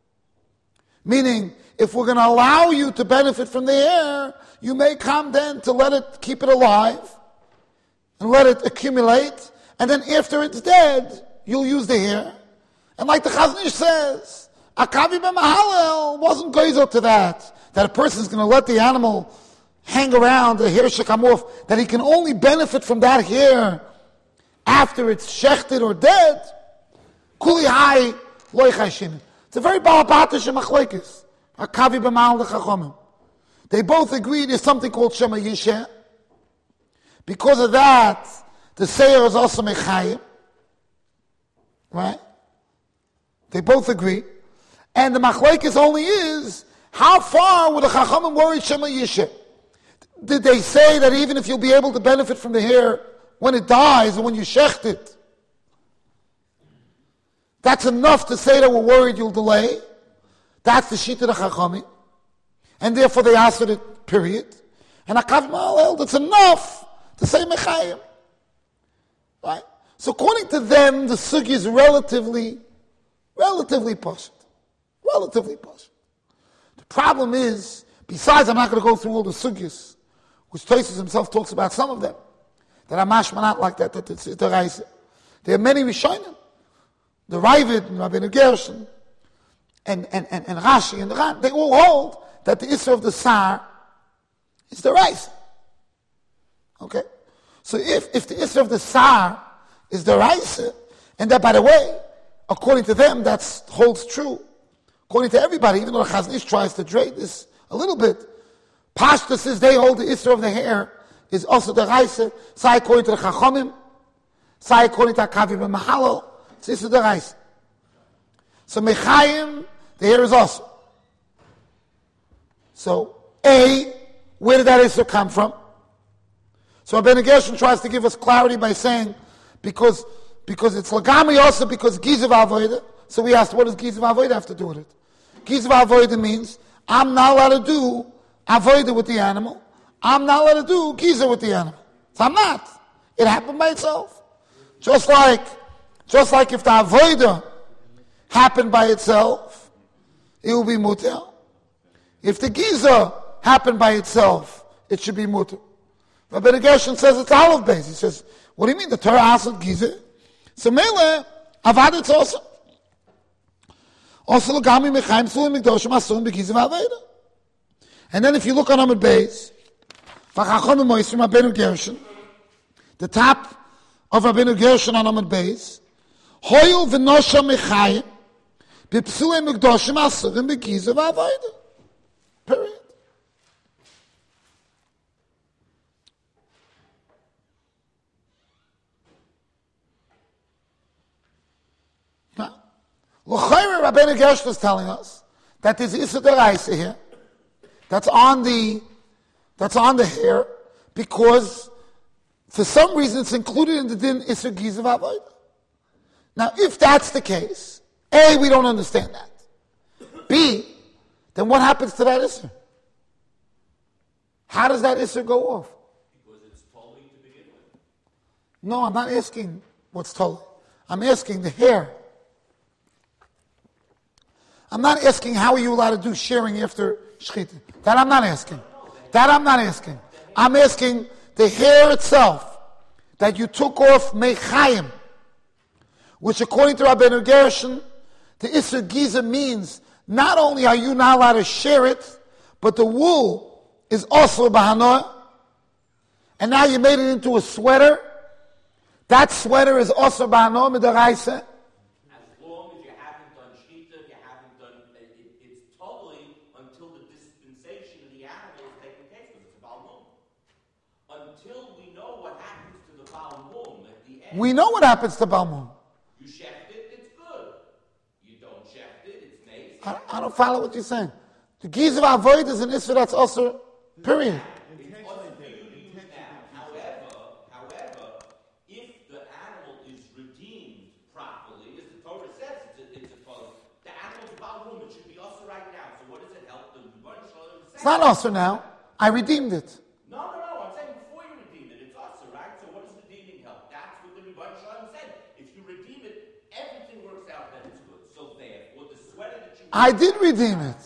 Meaning, if we're going to allow you to benefit from the hair, you may come then to let it, keep it alive, and let it accumulate, and then after it's dead, you'll use the hair. And like the Chazon Ish says, Akavi b'Mahalel wasn't goizel to that, that a person's going to let the animal hang around, the hair should come off, that he can only benefit from that hair after it's shechted or dead. Kuli hai loy chayshim. It's a very balabatish and machlekes. Akavi b'Mahalel l'chachomim. They both agree there's something called Shema Yisha. Because of that, the Seir is also mechayim. Right? They both agree. And the machlekes only is, how far would the Chachamim worry Shema Yisha? Did they say that even if you'll be able to benefit from the hair when it dies and when you shecht it, that's enough to say that we're worried you'll delay? That's the sheet of the Chachamim. And therefore they answered it, period. And Akav Ma'alel, that's enough to say Mechayim. Right? So according to them, the sugi is relatively, relatively posh. Relatively posh. The problem is, besides I'm not going to go through all the sugyas, which Tosfos himself talks about some of them, that are mashma not like that, that it's the Reise. There are many Rishonim. The Ravid and Rabbeinu Gershon and, and, and, and Rashi and the Ran, they all hold that the Isser of the Sar is the Reise. Okay? So if, if the Isser of the Sar is the Reise, and that, by the way, according to them, that holds true. According to everybody, even though the Chazon Ish tries to trade this a little bit, Pashta says they hold the Isser of the hair is also the Reise. Say according to the Chachamim, say according to Akavi b'Mahalel, it's Isser the Reise. So Mechayim, the hair is also. So, A, where did that Isser come from? So Rabbeinu Gershon tries to give us clarity by saying, because because it's Lagami also because Gizav Avodah. So we asked, what does Gizav Avodah have to do with it? Gizav Avodah means, I'm not allowed to do Avodah with the animal. I'm not allowed to do Giza with the animal. So I'm not. It happened by itself. Just like, just like if the Avodah happened by itself, it will be muter. If the Giza happened by itself, it should be muter. Rabbeinu Gershon says it's olive base. He says, what do you mean? The Torah asked Giza. So Mele, Avad it's also. Also, Lagami Mechaim Sulim Mikdoshim Asurim Begiza V'Aveda. And then if you look on Amud Beis, V'chachom Moisrim Rabbeinu Gershon, the top of Rabbeinu Gershon on Amud Beis, Hoyul V'Nosha Mechaim B'Psulim Mikdoshim Asurim Begiza V'Aveda. Period. L'chayre, Rabbeinu Gershon is telling us that there's Isser D'Oraisa here, that's on the, that's on the hair, because for some reason it's included in the din Isser Gizav Avodah. Now, if that's the case, A, we don't understand that. be, then what happens to that Isser? How does that Isser go off? Because it's totally to begin with. No, I'm not asking what's totally. I'm asking the hair. I'm not asking how are you allowed to do shearing after Shechita. That I'm not asking. That I'm not asking. I'm asking the hair itself that you took off Mechayim, which according to Rabbeinu Gershon, the Isser Giza means not only are you not allowed to shear it, but the wool is also Bahanoah, and now you made it into a sweater. That sweater is also Bahanoah Midaraisa. As long as you haven't done Shechita, you haven't done, it, it's totally until the dispensation of the animal is taking place, because it's a Baal Mum. Until we know what happens to the Baal Mum at the end. We know what happens to Balmum. You shecht it, it's good. You don't shecht it, it's nice. I, I don't follow what you're saying. The Giza of Avoid is an Isser that's also, period. It's also for you to use now. However, however, if the animal is redeemed properly, as the Torah says, it's a, it's a Torah, the animal's Baal Mum, it should be also right now. So what does it help? The Rebbeinu Shalom It's not also now. I redeemed it. No, no, no. I'm saying before you redeem it, it's also right. So what does redeeming help? That's what the Rebbeinu Shalom said. If you redeem it, everything works out that it's good. So therefore, the sweater that you I did redeem it.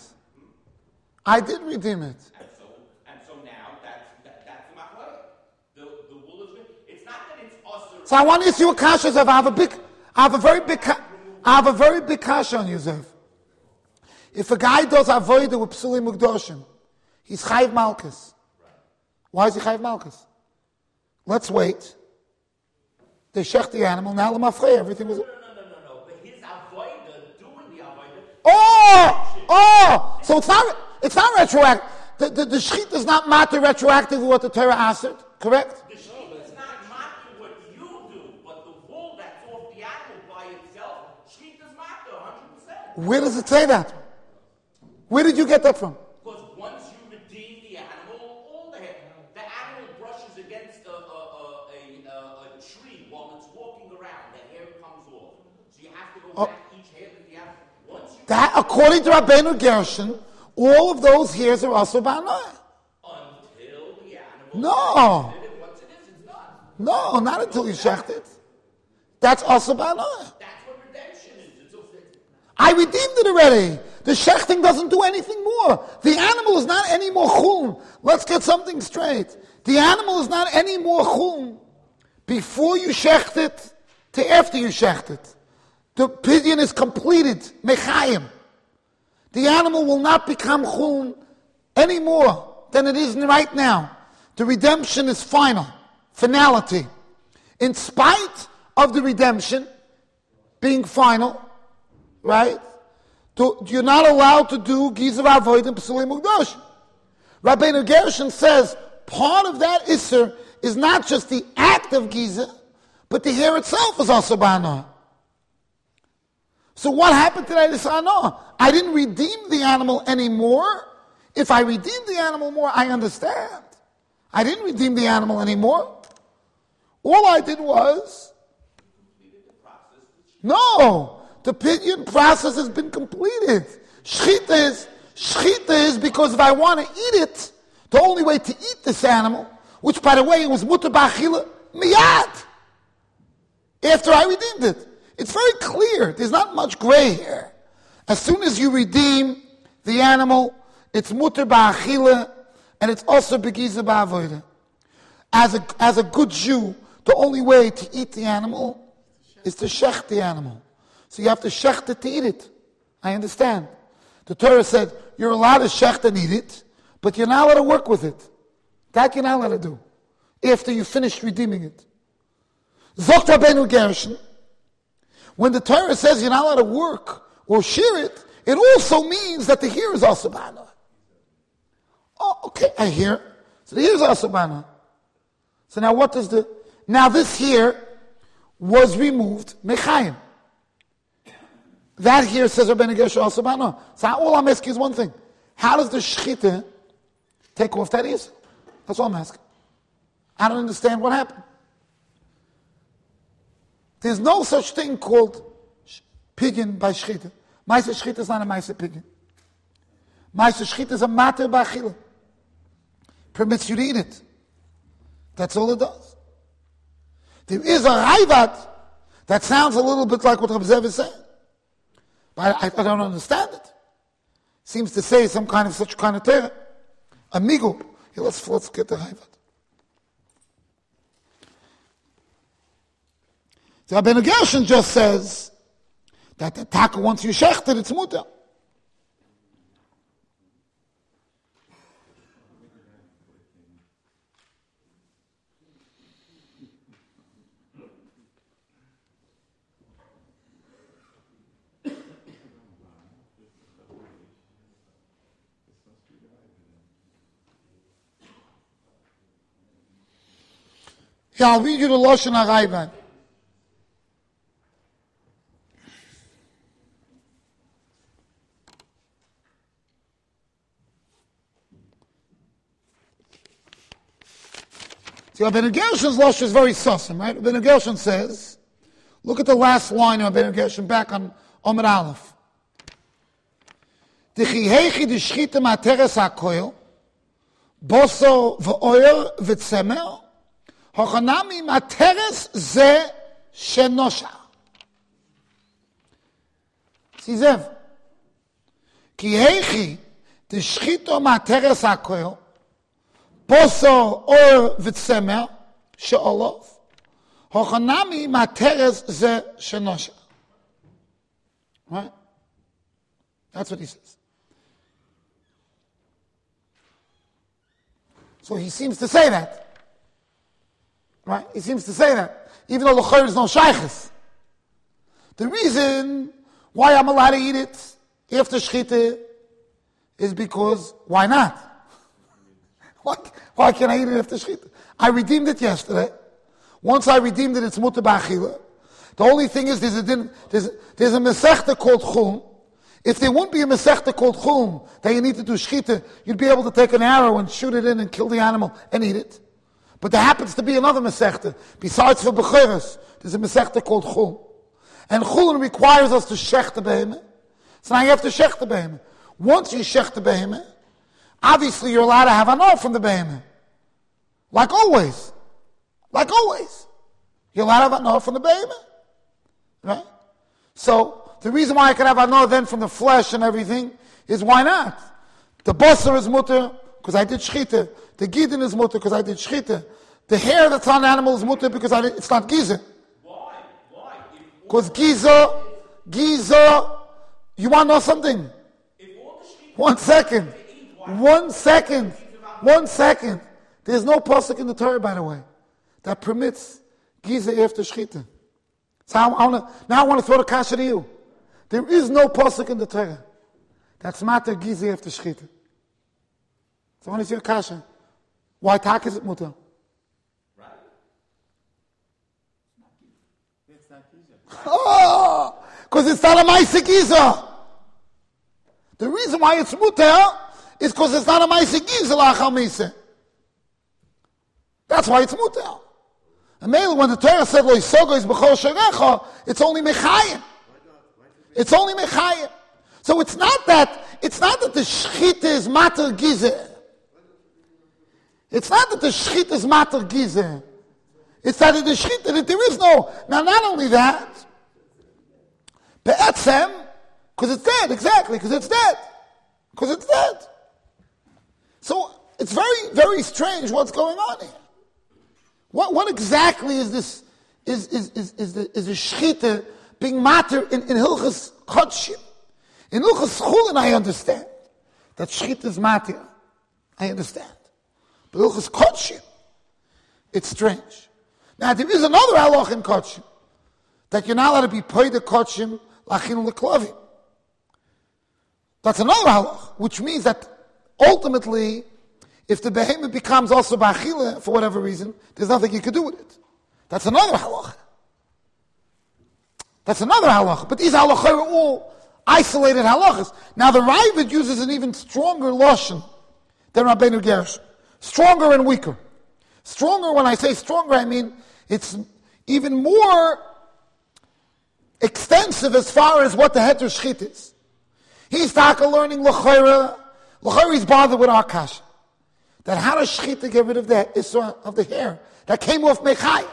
I did redeem it. and so and so now that's that, that's the machlokes. The the wool is good. It's not that it's also. So I want to ask you a kasha, Zev. I have a big, I have a very big, ka- I have a very big kasha on you, Zev. If a guy does avoida with psuli mukdoshim, he's chayiv malchus. Why is he chayiv malchus? Let's wait. They shech the animal. Now lemafrei. Everything was. No, no, no, no, no. But his avoida, doing the avoida. Oh, oh. So it's not. It's not retroactive. The the, the shechit is not matter retroactively what the Torah asked, correct? The sheep is not matter what you do, but the wool that's off the animal by itself, sheep is matter one hundred percent. Where does it say that? Where did you get that from? Because once you redeem the animal, all the hair, the animal brushes against a, a, a, a, a, a tree while it's walking around, the hair comes off. So you have to go Oh. back each hair that the animal. Once you That, according to Rabbeinu Gershon, all of those hairs are also Ba'anoah. until the animal. No. Did it, once it is, it's done. No, not until you shecht it. That's also Ba'anoah. That's what redemption is. It's also, I redeemed it already. The shechting doesn't do anything more. The animal is not any more chulm. Let's get something straight. The animal is not any more chulm before you shecht it to after you shecht it. The pidyon is completed, mechayim. The animal will not become chulm any more than it is right now. The redemption is final, finality. In spite of the redemption being final, right? To, you're not allowed to do Gizav Avoid and Pesuli Mukdosh. Rabbeinu Gershon says part of that Isser is not just the act of Giza, but the hair itself is also Ba'anoah. So what happened to that Isser? No, I didn't redeem the animal anymore. If I redeemed the animal more, I understand. I didn't redeem the animal anymore. All I did was, no, the pidyon process has been completed. Shechita is, shechita is because if I want to eat it, the only way to eat this animal, which by the way, it was mutar b'achila, miyad, after I redeemed it. It's very clear. There's not much gray here. As soon as you redeem the animal, it's mutar b'achila, and it's also begiza ba'avoda. As a, as a good Jew, the only way to eat the animal is to shecht the animal. So you have to shecht it to eat it. I understand. The Torah said, you're allowed to shecht and eat it, but you're not allowed to work with it. That you're not allowed to do, after you finish redeeming it. Zokt Rabbeinu Gershon, when the Torah says you're not allowed to work or shear it, it also means that the hair is also Ba'anoah. Oh, okay, I hear. So the hair is also Ba'anoah. So now what does the... Now this hair was removed, Mechayim. That here says Rabbeinu Gershon also Ba'anoah. So all I'm asking is one thing. How does the shechita take off that is? That's all I'm asking. I don't understand what happened. There's no such thing called pidyon by shechita. Ma'aseh shechita is not a ma'aseh pidyon. Ma'aser Shchita is a matter b'achila. Permits you to eat it. That's all it does. There is a raivat that sounds a little bit like what Reb Zev is saying. But I, I don't understand it. Seems to say some kind of such kind of Torah. Amigo. Here, let's, let's get the raivat. So Rabbeinu Gershon just says that the taka, once you shechted, it's mutar. Yeah, I'll read you the Lashon HaRaivan. See, Rabbeinu Gershon's Lashon is very sussum, right? Rabbeinu Gershon says, look at the last line of Rabbeinu Gershon back on Omer Aleph. Dechi heichi de shchita ma'teres ha'koil, boso v'oyer v'tzemer, Hochanami materes ze shenosha. Sizev. Ki heichi de shchito materes hakoil, poso or v'tzemer she'olov. Hochanami materes ze shenosha. Right? That's what he says. So he seems to say that. Right? He seems to say that. Even though the chayr is no shaykhis. The reason why I'm allowed to eat it after shchita is because, why not? why, why can't I eat it after shchita? I redeemed it yesterday. Once I redeemed it, it's mutar b'achila. The only thing is, there's a, there's, there's a mesechta called chum. If there wouldn't be a mesechta called chum that you need to do shchita, you'd be able to take an arrow and shoot it in and kill the animal and eat it. But there happens to be another Masechta. Besides for Bechiris, there's a Masechta called Chul. And Chulin requires us to shech the behemoth. So now you have to shech the behemoth. Once you shech the behemoth, obviously you're allowed to have anor from the behemoth. Like always. Like always. You're allowed to have anor from the behemoth. Right? So, the reason why I can have anor then from the flesh and everything is why not? The basar is mutar, because I did shchita. The gidin is mutar because I did shchita. The hair that's on the animal is mutar because I did, it's not giza. Why? Why? Because giza, giza, you want to know something? One second. One second. One second. There's no pasuk in the Torah, by the way, that permits giza after shchita. So I, I wanna, now I want to throw the kasha to you. There is no pasuk in the Torah that's matter giza after shchita. So I want to see a kasha. Why tak is it mutar? Right. It's not giza. Oh, because it's not a ma'aseh giza. The reason why it's mutar is because it's not a ma'aseh giza la'achal meiseh. That's why it's mutar. And maybe when the Torah said lo yisogo is b'chol sherecha, it's only mechayim. It's only mechayim. So it's not that it's not that the shchita is matar giza. It's not that the shchita is matar giza. It's that the shchita, that there is no. Now, not only that, be'etzem, because it's dead, exactly, because it's dead. Because it's dead. So, it's very, very strange what's going on here. What, what exactly is this, is, is, is, is the, is the shchita being matar in, in Hilchas Kodshim? In Hilchas Chulin, I understand that shchita is matar. I understand. But Hilchas Kodshim, it's strange. Now, there is another halach in Kodshim, that you're not allowed to be paid the Kodshim lachin leklavim. That's another halach, which means that ultimately, if the behemoth becomes also ba'achila for whatever reason, there's nothing you can do with it. That's another halach. That's another halach. But these halachas are all isolated halachas. Now, the Raavad uses an even stronger lashon than Rabbeinu Gershon. Stronger and weaker. Stronger, when I say stronger, I mean it's even more extensive as far as what the heter shchit is. He's talking learning l'chayra L'chayr he's bothered with our kasha. That how does shechita get rid of the isra of the hair that came off mechayim?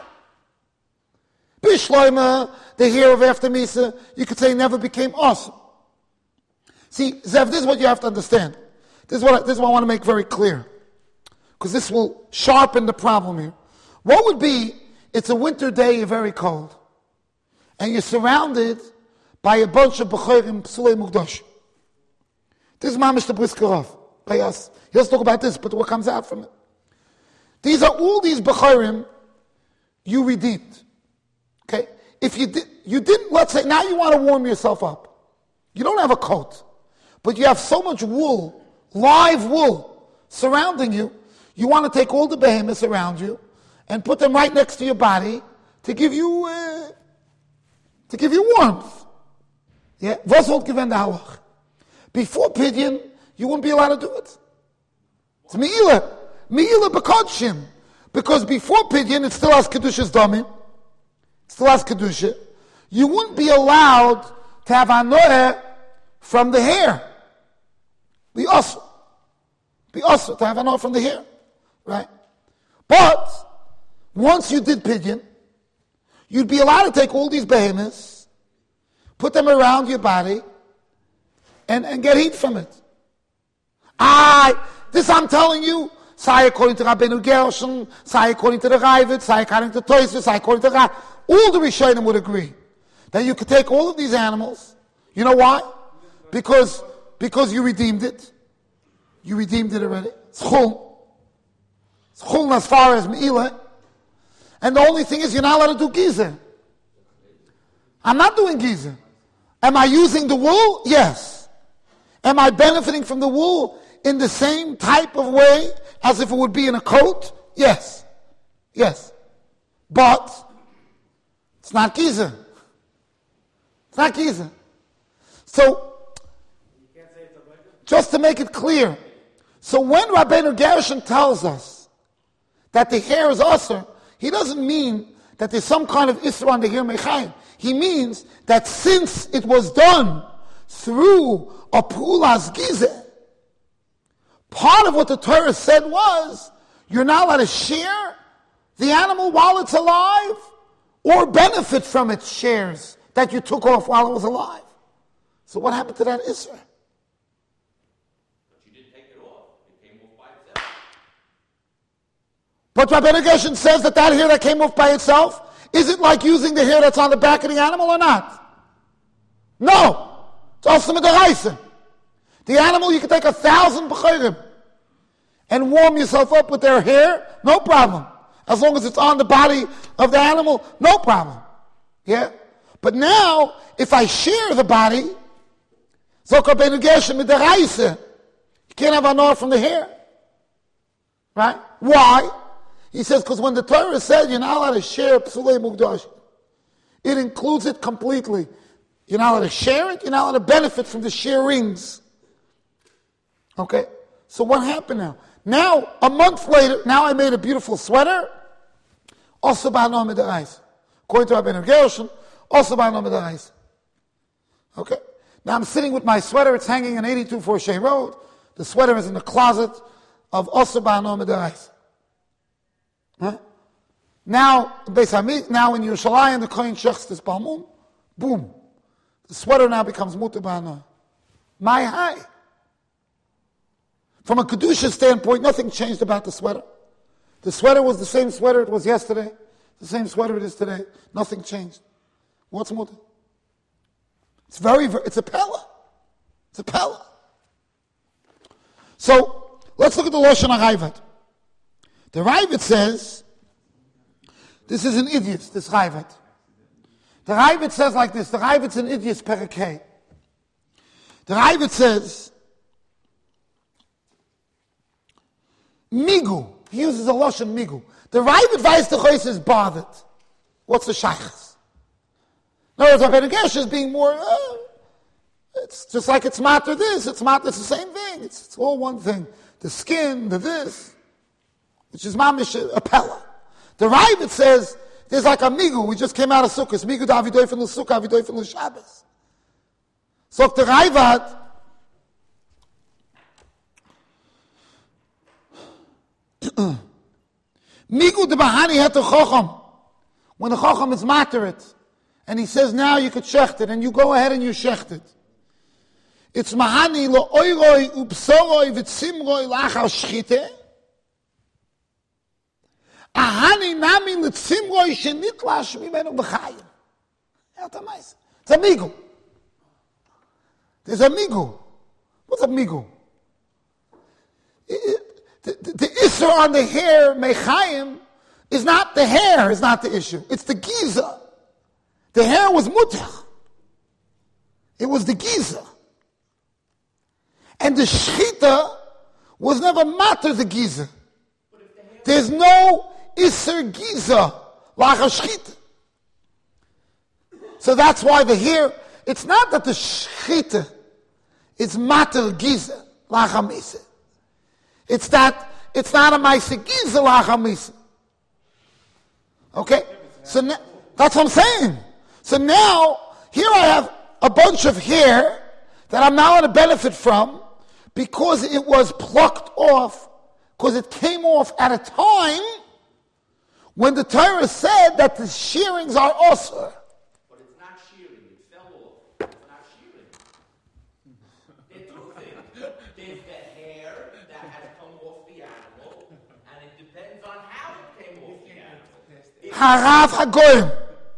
Bishloima, the hair of after Misa, you could say never became awesome. See, Zev, this is what you have to understand. This is what I, this is what I want to make very clear. Because this will sharpen the problem here. What would be, it's a winter day, you're very cold. And you're surrounded by a bunch of B'chorim P'sulei Mukdosh. This is Mamish the Briskerov by us. He'll talk about this, but what comes out from it. These are all these B'chorim you redeemed. Okay? If you, did, you didn't, let's say, now you want to warm yourself up. You don't have a coat, but you have so much wool, live wool, surrounding you. You want to take all the behemoths around you and put them right next to your body to give you, uh, to give you warmth. Yeah? Was wollt gewend der Halach? Before Pidyon, you wouldn't be allowed to do it. It's Me'ilah. Me'ilah b'kodshim. Because before Pidyon, it still has Kedusha's Domim. Still has Kedusha. You wouldn't be allowed to have Anoeh from the hair. Be also. Be also to have Anoeh from the hair. Right? But, once you did Pidyon, you'd be allowed to take all these behemoths, put them around your body, and, and get heat from it. Ah, this I'm telling you, say according to Rabbeinu Gershon, say according to the Ravid, say according to Tosfos, say according to Rav. All the Rishonim would agree that you could take all of these animals. You know why? Because, because you redeemed it. You redeemed it already. It's chul. It's chul as far as Me'ilah. And the only thing is you're not allowed to do giza. I'm not doing giza. Am I using the wool? Yes. Am I benefiting from the wool in the same type of way as if it would be in a coat? Yes. Yes. But it's not giza. It's not giza. So, just to make it clear, so when Rabbeinu Gershon tells us that the hair is usher, he doesn't mean that there's some kind of isra on the hair mechayim. He means that since it was done through a pulas gizeh, part of what the Torah said was, you're not allowed to share the animal while it's alive, or benefit from its shares that you took off while it was alive. So what happened to that isra? But you didn't take it off. It came off by itself. But Rabbeinu Gershon says that that hair that came off by itself, is it like using the hair that's on the back of the animal or not? No. It's also midaraisa. The animal, you can take a thousand b'chayrim and warm yourself up with their hair, no problem. As long as it's on the body of the animal, no problem. Yeah? But now, if I share the body, Zok Rabbeinu Gershon midaraisa, you can't have anor from the hair. Right? Why? He says, because when the Torah said you're not allowed to share P'sulei Mukdosh, it includes it completely. You're not allowed to share it, you're not allowed to benefit from the sharings. Okay? So what happened now? Now, a month later, now I made a beautiful sweater, also ba'anor midaraisa. According to Rabbeinu Gershon, also ba'anor midaraisa. Okay? Now I'm sitting with my sweater, it's hanging on eighty-two Forshey Road. The sweater is in the closet of also ba'anor midaraisa. Huh? Now, now in Yerushalayim, the Kohen shechs this balmum, boom. The sweater now becomes mutar ba'anor. My high. From a Kedusha standpoint, nothing changed about the sweater. The sweater was the same sweater it was yesterday, the same sweater it is today. Nothing changed. What's mutar? It's very, very, it's a pella. It's a pella. So, let's look at the Lashon HaRayvad. The Rayvad says, this is an idiot, this Rayvad. The Rayvad says like this, the Rayvad's an idiot, Perekei. The Rayvad says, Migu, he uses a Lashon Migu. The Rayvad Vais the Chois is bothered. What's the Shaychas? In other words, Rabbeinu Gershon is being more, uh, it's just like it's matter this, it's matter, it's the same thing, it's, it's all one thing. The skin, the this. Which is mamish a pella. The Rayvad says there's like a migu. We just came out of Sukkot. Migu da avidoy from the Sukkah, avidoy from the Shabbos. So the Rayvad, Migu de bahani heter chocham. When the chocham is materit, and he says now you could shecht it, and you go ahead and you shecht it. It's mahani lo oiroi upsoroi v'tzimroi lachar shchite. Ahani nami l'tzimroi shenitlash mimenu b'chayim. It's a migu. There's a migu. What's a migu? The, the, the isser on the hair, mechayim, is not the hair, is not the issue. It's the giza. The hair was mutach. It was the giza. And the shchita was never matter the giza. There's no isser giza like a shchita. So that's why the hair, it's not that the shchita is matter giza like a misa. It's that, it's not a maisa giza like a misa. Okay? So now, that's what I'm saying. So now, here I have a bunch of hair that I'm now going to benefit from because it was plucked off, because it came off at a time when the Torah said that the shearings are osur. But it's not shearing, it fell off. It's not shearing. There are two things. There's the hair that has come off the animal, and it depends on how it came off the animal. Harav hagoyim.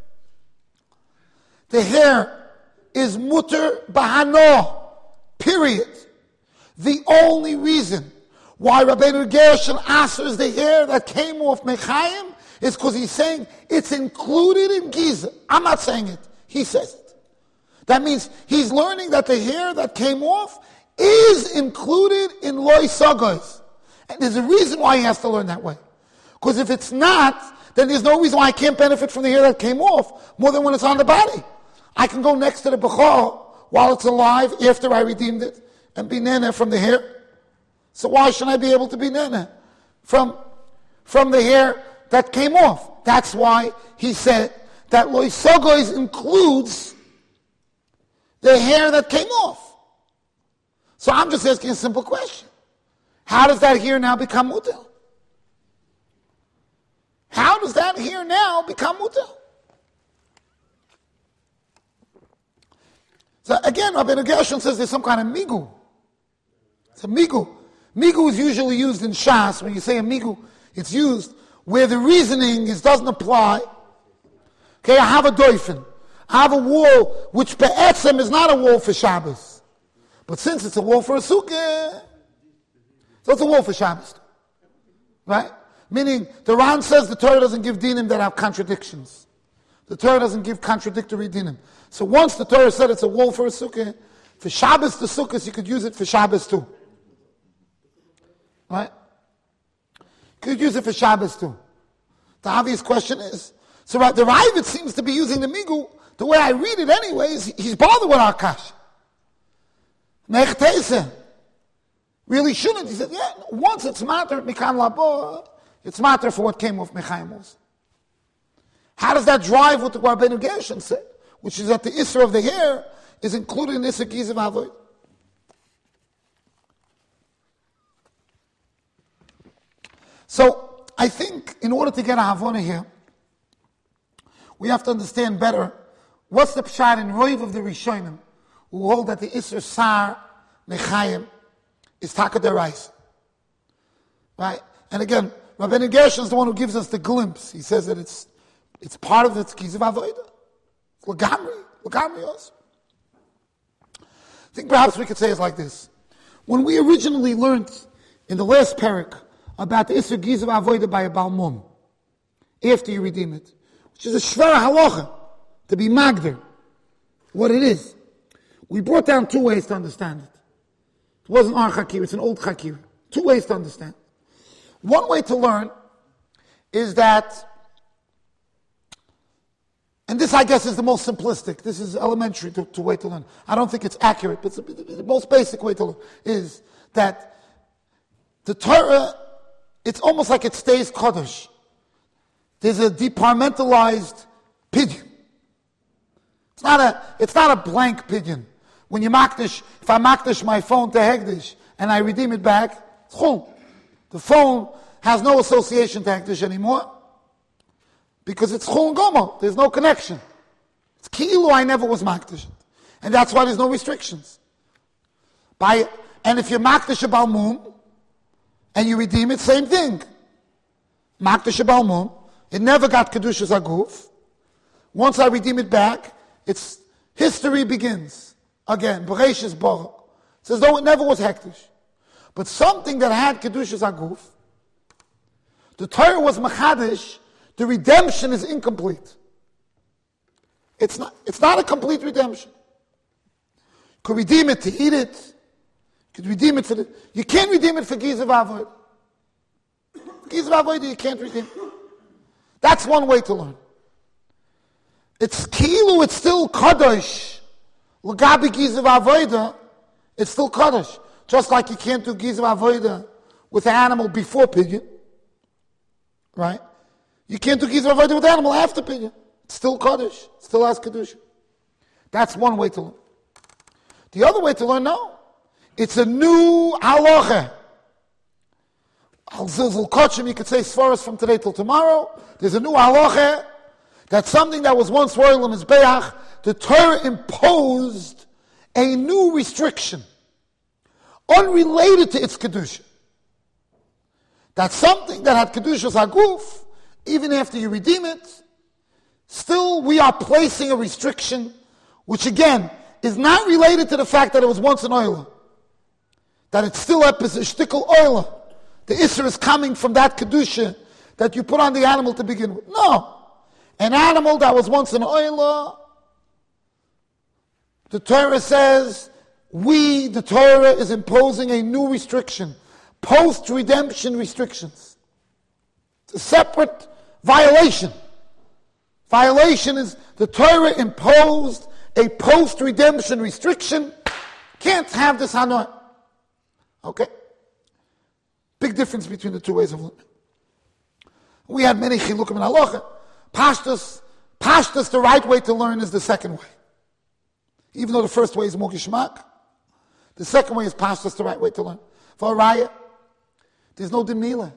The hair is mutter bahano, period. The only reason why Rabbeinu Gershon answers the hair that came off Mechayim is because he's saying it's included in Giza. I'm not saying it. He says it. That means he's learning that the hair that came off is included in Loi Sagois. And there's a reason why he has to learn that way. Because if it's not, then there's no reason why I can't benefit from the hair that came off more than when it's on the body. I can go next to the Bechor while it's alive after I redeemed it and be nene from the hair. So why shouldn't I be able to be nene from, from the hair that came off? That's why he said that Loi Sogois includes the hair that came off. So I'm just asking a simple question. How does that hair now become mutter? How does that hair now become mutter? So again, Rabbeinu Gershon says there's some kind of migu. It's a migu. Migu is usually used in Shas. When you say a migu, it's used where the reasoning is doesn't apply. Okay, I have a doifen. I have a wall which be'etzem is not a wall for Shabbos. But since it's a wall for a sukkah, so it's a wall for Shabbos. Right? Meaning, the Ran says the Torah doesn't give dinim that have contradictions. The Torah doesn't give contradictory dinim. So once the Torah said it's a wall for a sukkah, for Shabbos to sukkahs, you could use it for Shabbos too. Right? You could use it for Shabbos too. The obvious question is, so right, the Ravid seems to be using the migu, the way I read it anyways, he's bothered with our kash. Mechtese. Really shouldn't. He said, yeah, once it's matter, mikan labo, it's matter for what came off Mechayim also. How does that drive what the Rabbeinu Gershon said? Which is that the Isser of the hair is included in Isser Gizav Avoid. So, I think in order to get a Havana here, we have to understand better what's the pshat in Roiv of the Rishonim, who hold that the Isser Sar Mechayim is Taka Derais. Right? And again, Rabbeinu Gershon is the one who gives us the glimpse. He says that it's it's part of the Gizav Avoid. Lagamri, Lagamri also. I think perhaps we could say it like this. When we originally learned in the last parak about the Isser Gizav Avodah by a Balmum, after you redeem it, which is a Shvara Halacha, to be Magder, what it is, we brought down two ways to understand it. It wasn't our Chakir, it's an old Chakir. Two ways to understand. One way to learn is that, and this, I guess, is the most simplistic. This is elementary to, to way to learn. I don't think it's accurate, but it's the most basic way to learn is that the Torah, it's almost like it stays Kodesh. There's a departmentalized pidyon. It's not a, it's not a blank pidyon. When you makdish, if I makdish my phone to Hegdish and I redeem it back, it's chum. The phone has no association to Hekdesh anymore because it's Chol and Gomer. There's no connection. It's Ki'ilu I never was Makdish. And that's why there's no restrictions. By And if you're Makdish a Balmum and you redeem it, same thing. Makdish a Balmum, it never got Kedushas Aguf. Once I redeem it back, it's history begins again. Bereshis Bara. It's as though it never was Hektish. But something that had Kedushas Aguf, the Torah was Machadish, the redemption is incomplete. It's not, it's not a complete redemption. You could redeem it to eat it. You could redeem it for the... You can't redeem it for Gizav Avoid. Gizav Avoid, you can't redeem it. That's one way to learn. It's Ki'ilu, it's still Kadosh. L'gabi Gizav Avoida, it's still Kadosh. Just like you can't do Gizav Avoida with an animal before pidyon. Right? You can't do Gizav Avoida with an animal after pidyon. It's still Kadosh. It still has Kedusha. That's one way to learn. The other way to learn, no. It's a new halacha. Al Zilzul Kochim, you could say Svaras from today till tomorrow. There's a new halacha. That's something that was once royal in Mizbeach. The Torah imposed a new restriction, unrelated to its Kedusha. That's something that had Kedushas Haguf, even after you redeem it, still we are placing a restriction, which again, is not related to the fact that it was once an oiler. That it's still a shtickle oiler. The Isser is coming from that Kedusha that you put on the animal to begin with. No. An animal that was once an oiler, the Torah says, we, the Torah, is imposing a new restriction. Post-redemption restrictions. It's a separate violation. Violation is the Torah imposed a post-redemption restriction. Can't have this hanoi. Okay? Big difference between the two ways of learning. We had many chilukim in halacha. Pashtus, Pashtus, the right way to learn is the second way. Even though the first way is more gishmak, the second way is Pashtus, the right way to learn. For a raya, there's no dimnila.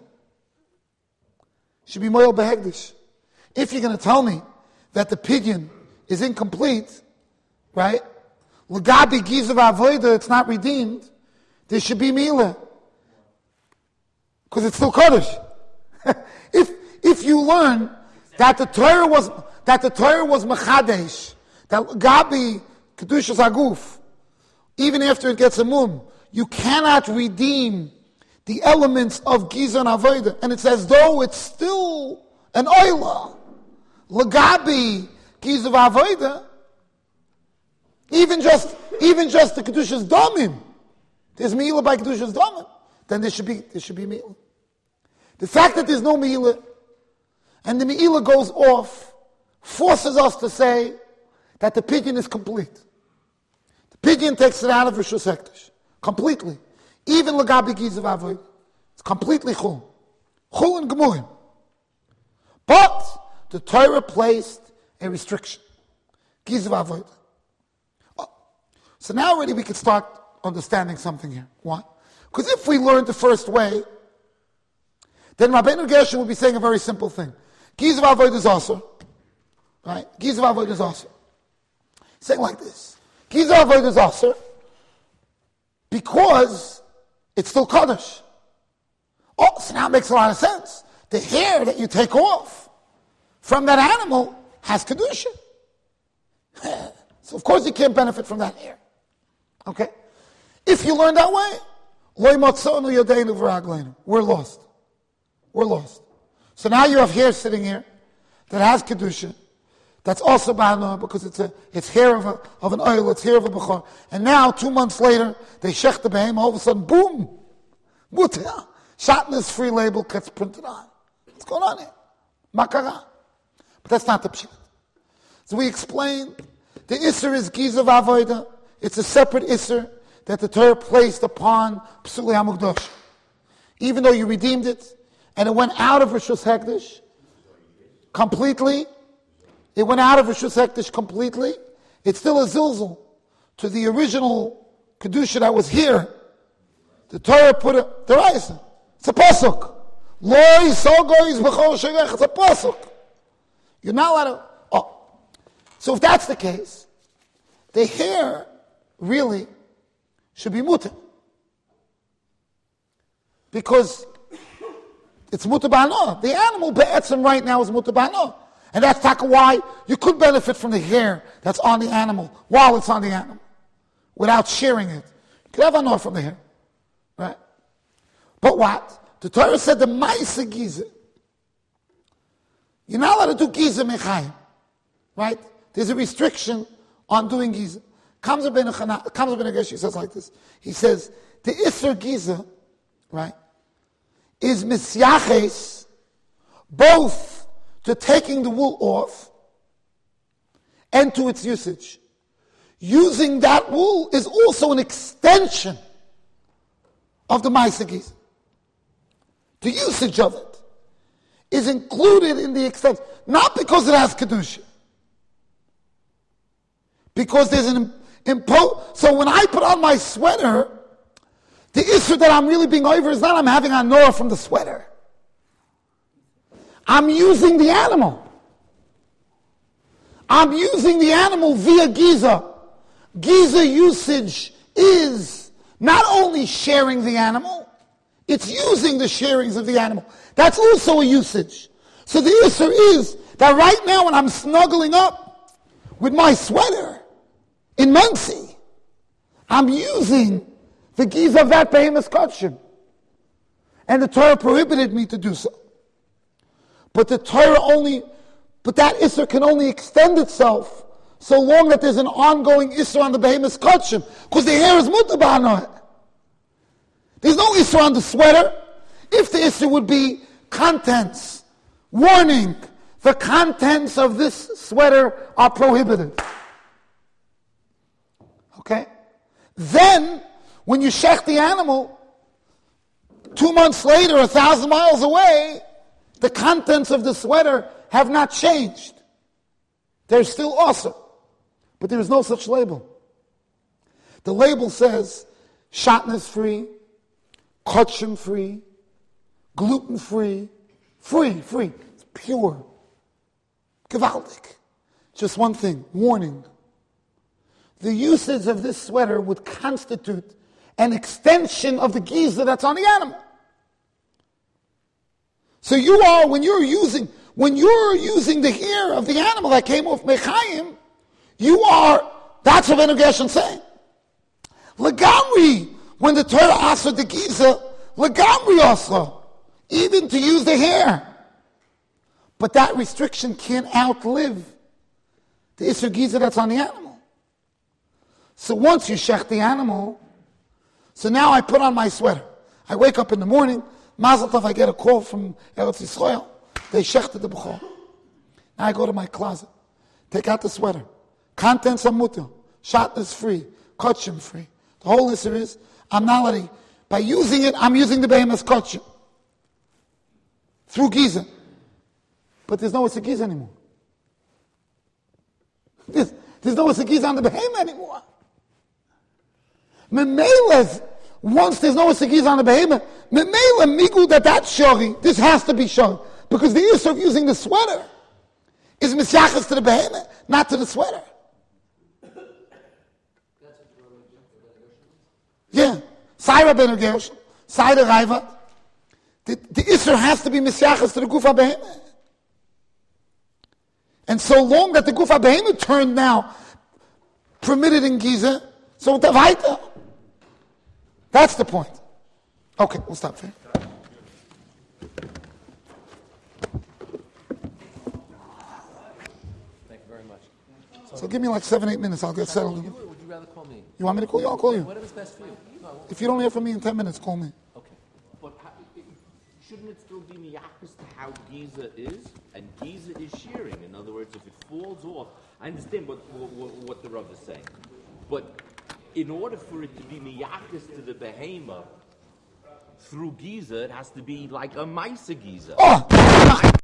Should be moyel behegdish. If you're going to tell me that the pidyon is incomplete, right? L'gabi gizav avoida, it's not redeemed. There should be mila, because it's still kodesh. if if you learn that the Torah was that the Torah was mechadesh, that l'gabi kedushas haguf, even after it gets a mum, you cannot redeem the elements of giza and avoida, and it's as though it's still an oila. L'gabi giza avoida, even just even just the kedushas damim. There's Me'ilah by Kedusha's Damim, then there should be there should be Me'ilah. The fact that there's no Me'ilah, and the Me'ilah goes off, forces us to say that the pidyon is complete. The pidyon takes it out of Rishus Hekdesh. Completely. Even L'gabi Gizav Avoid. It's completely Chul. Chul and Gemurim. But the Torah placed a restriction. Gizav Avoid. Oh. So now already we can start understanding something here. Why? Because if we learned the first way, then Rabbeinu Gershon would be saying a very simple thing. Gizav Avoid is also. Right? Gizav Avoid is also. Saying like this. Gizav Avoid is also because it's still Kaddish. Oh, so now it makes a lot of sense. The hair that you take off from that animal has Kedusha. So of course you can't benefit from that hair. Okay? If you learn that way, we're lost. We're lost. So now you have hair sitting here that has Kedusha, that's also Ba'ana because it's a it's hair of a, of an oil, it's hair of a Bechor. And now, two months later, they shech the behem, all of a sudden, boom! Muta! Shatner's free label gets printed on. What's going on here? Makara. But that's not the pshat. So we explained, the Isser is Gizav Avoida, it's a separate Isser that the Torah placed upon Psuli HaMukdosh. Even though you redeemed it, and it went out of Rishus Hekdesh completely, it went out of Rishus Hekdesh completely, it's still a zilzul to the original Kedusha that was here. The Torah put a, the Raisa, it's a pasuk. Loi sogois b'chol shegech. It's a pasuk. You're not allowed to. Oh, so if that's the case, the hair really should be mutter, because it's mutter b'hana. The animal be'etzem right now is mutter b'hana, and that's taka why you could benefit from the hair that's on the animal while it's on the animal, without shearing it. You could have hana from the hair, right? But what? The Torah said the ma'aseh giza. You're not allowed to do giza mechayim, right? There's a restriction on doing giza. Kamsa ben Ageshi says like this. He says the isser giza, right, is misyaches both to taking the wool off and to its usage. Using that wool is also an extension of the ma'aseh giza. The usage of it is included in the extent, not because it has kedusha, because there's an impo. So when I put on my sweater, the issue that I'm really being over is not I'm having anor from the sweater. I'm using the animal. I'm using the animal via giza. Giza usage is not only sharing the animal, it's using the sharings of the animal. That's also a usage. So the issue is that right now when I'm snuggling up with my sweater in Muncie, I'm using the giza of that behemoth's kosher. And the Torah prohibited me to do so. But the Torah only, but that issur can only extend itself so long that there's an ongoing issur on the behemoth's kosher, because the hair is mutar b'hana. There's no issur on the sweater. If the issur would be contents, warning, the contents of this sweater are prohibited. Okay? Then, when you shech the animal, two months later, a thousand miles away, the contents of the sweater have not changed. They're still awesome. But there is no such label. The label says, shatnez free, kachim free, gluten free, free, free. It's pure. Gewaltig. Just one thing, warning. The usage of this sweater would constitute an extension of the giza that's on the animal. So you are, when you're using, when you're using the hair of the animal that came off Mechayim, you are, that's what Ben Gershon saying. Lagamri, when the Torah asked the giza, lagamri also, even to use the hair. But that restriction can't outlive the issur giza that's on the animal. So once you shech the animal, so now I put on my sweater. I wake up in the morning, Mazel Tov, I get a call from Eretz Yisrael. They shechted the b'chol. Now I go to my closet, take out the sweater. Contents are mutar, shatnez free, kachim free. The whole issur is, I'm not letting, by using it, I'm using the behemoth's kachim. Through giza. But there's no issur giza anymore. There's, there's no issur giza on the behemoth anymore. Memele, once there's no issur giza on the behemoth, memele migu that that's shori, this has to be shori. Because the issur of using the sweater is misyachas to the behemoth, not to the sweater. Yeah. Saira ben Gershon, Saira Raiva. The, the issur has to be misyachas to the guf behemoth. And so long that the guf behemoth turned now permitted in giza, so the weiter. That's the point. Okay, we'll stop there. Thank you very much. So, so give me like seven, eight minutes. I'll get settled. You, or would you rather call me? You want me to call you? I'll call you. Whatever's best for you. No, if you don't hear from me in ten minutes, call me. Okay. But how, shouldn't it still be miyachas to how giza is? And giza is shearing. In other words, if it falls off, I understand what, what, what the Rav is saying. But in order for it to be miyachas to the behemoth through giza, it has to be like a ma'aseh giza. Oh!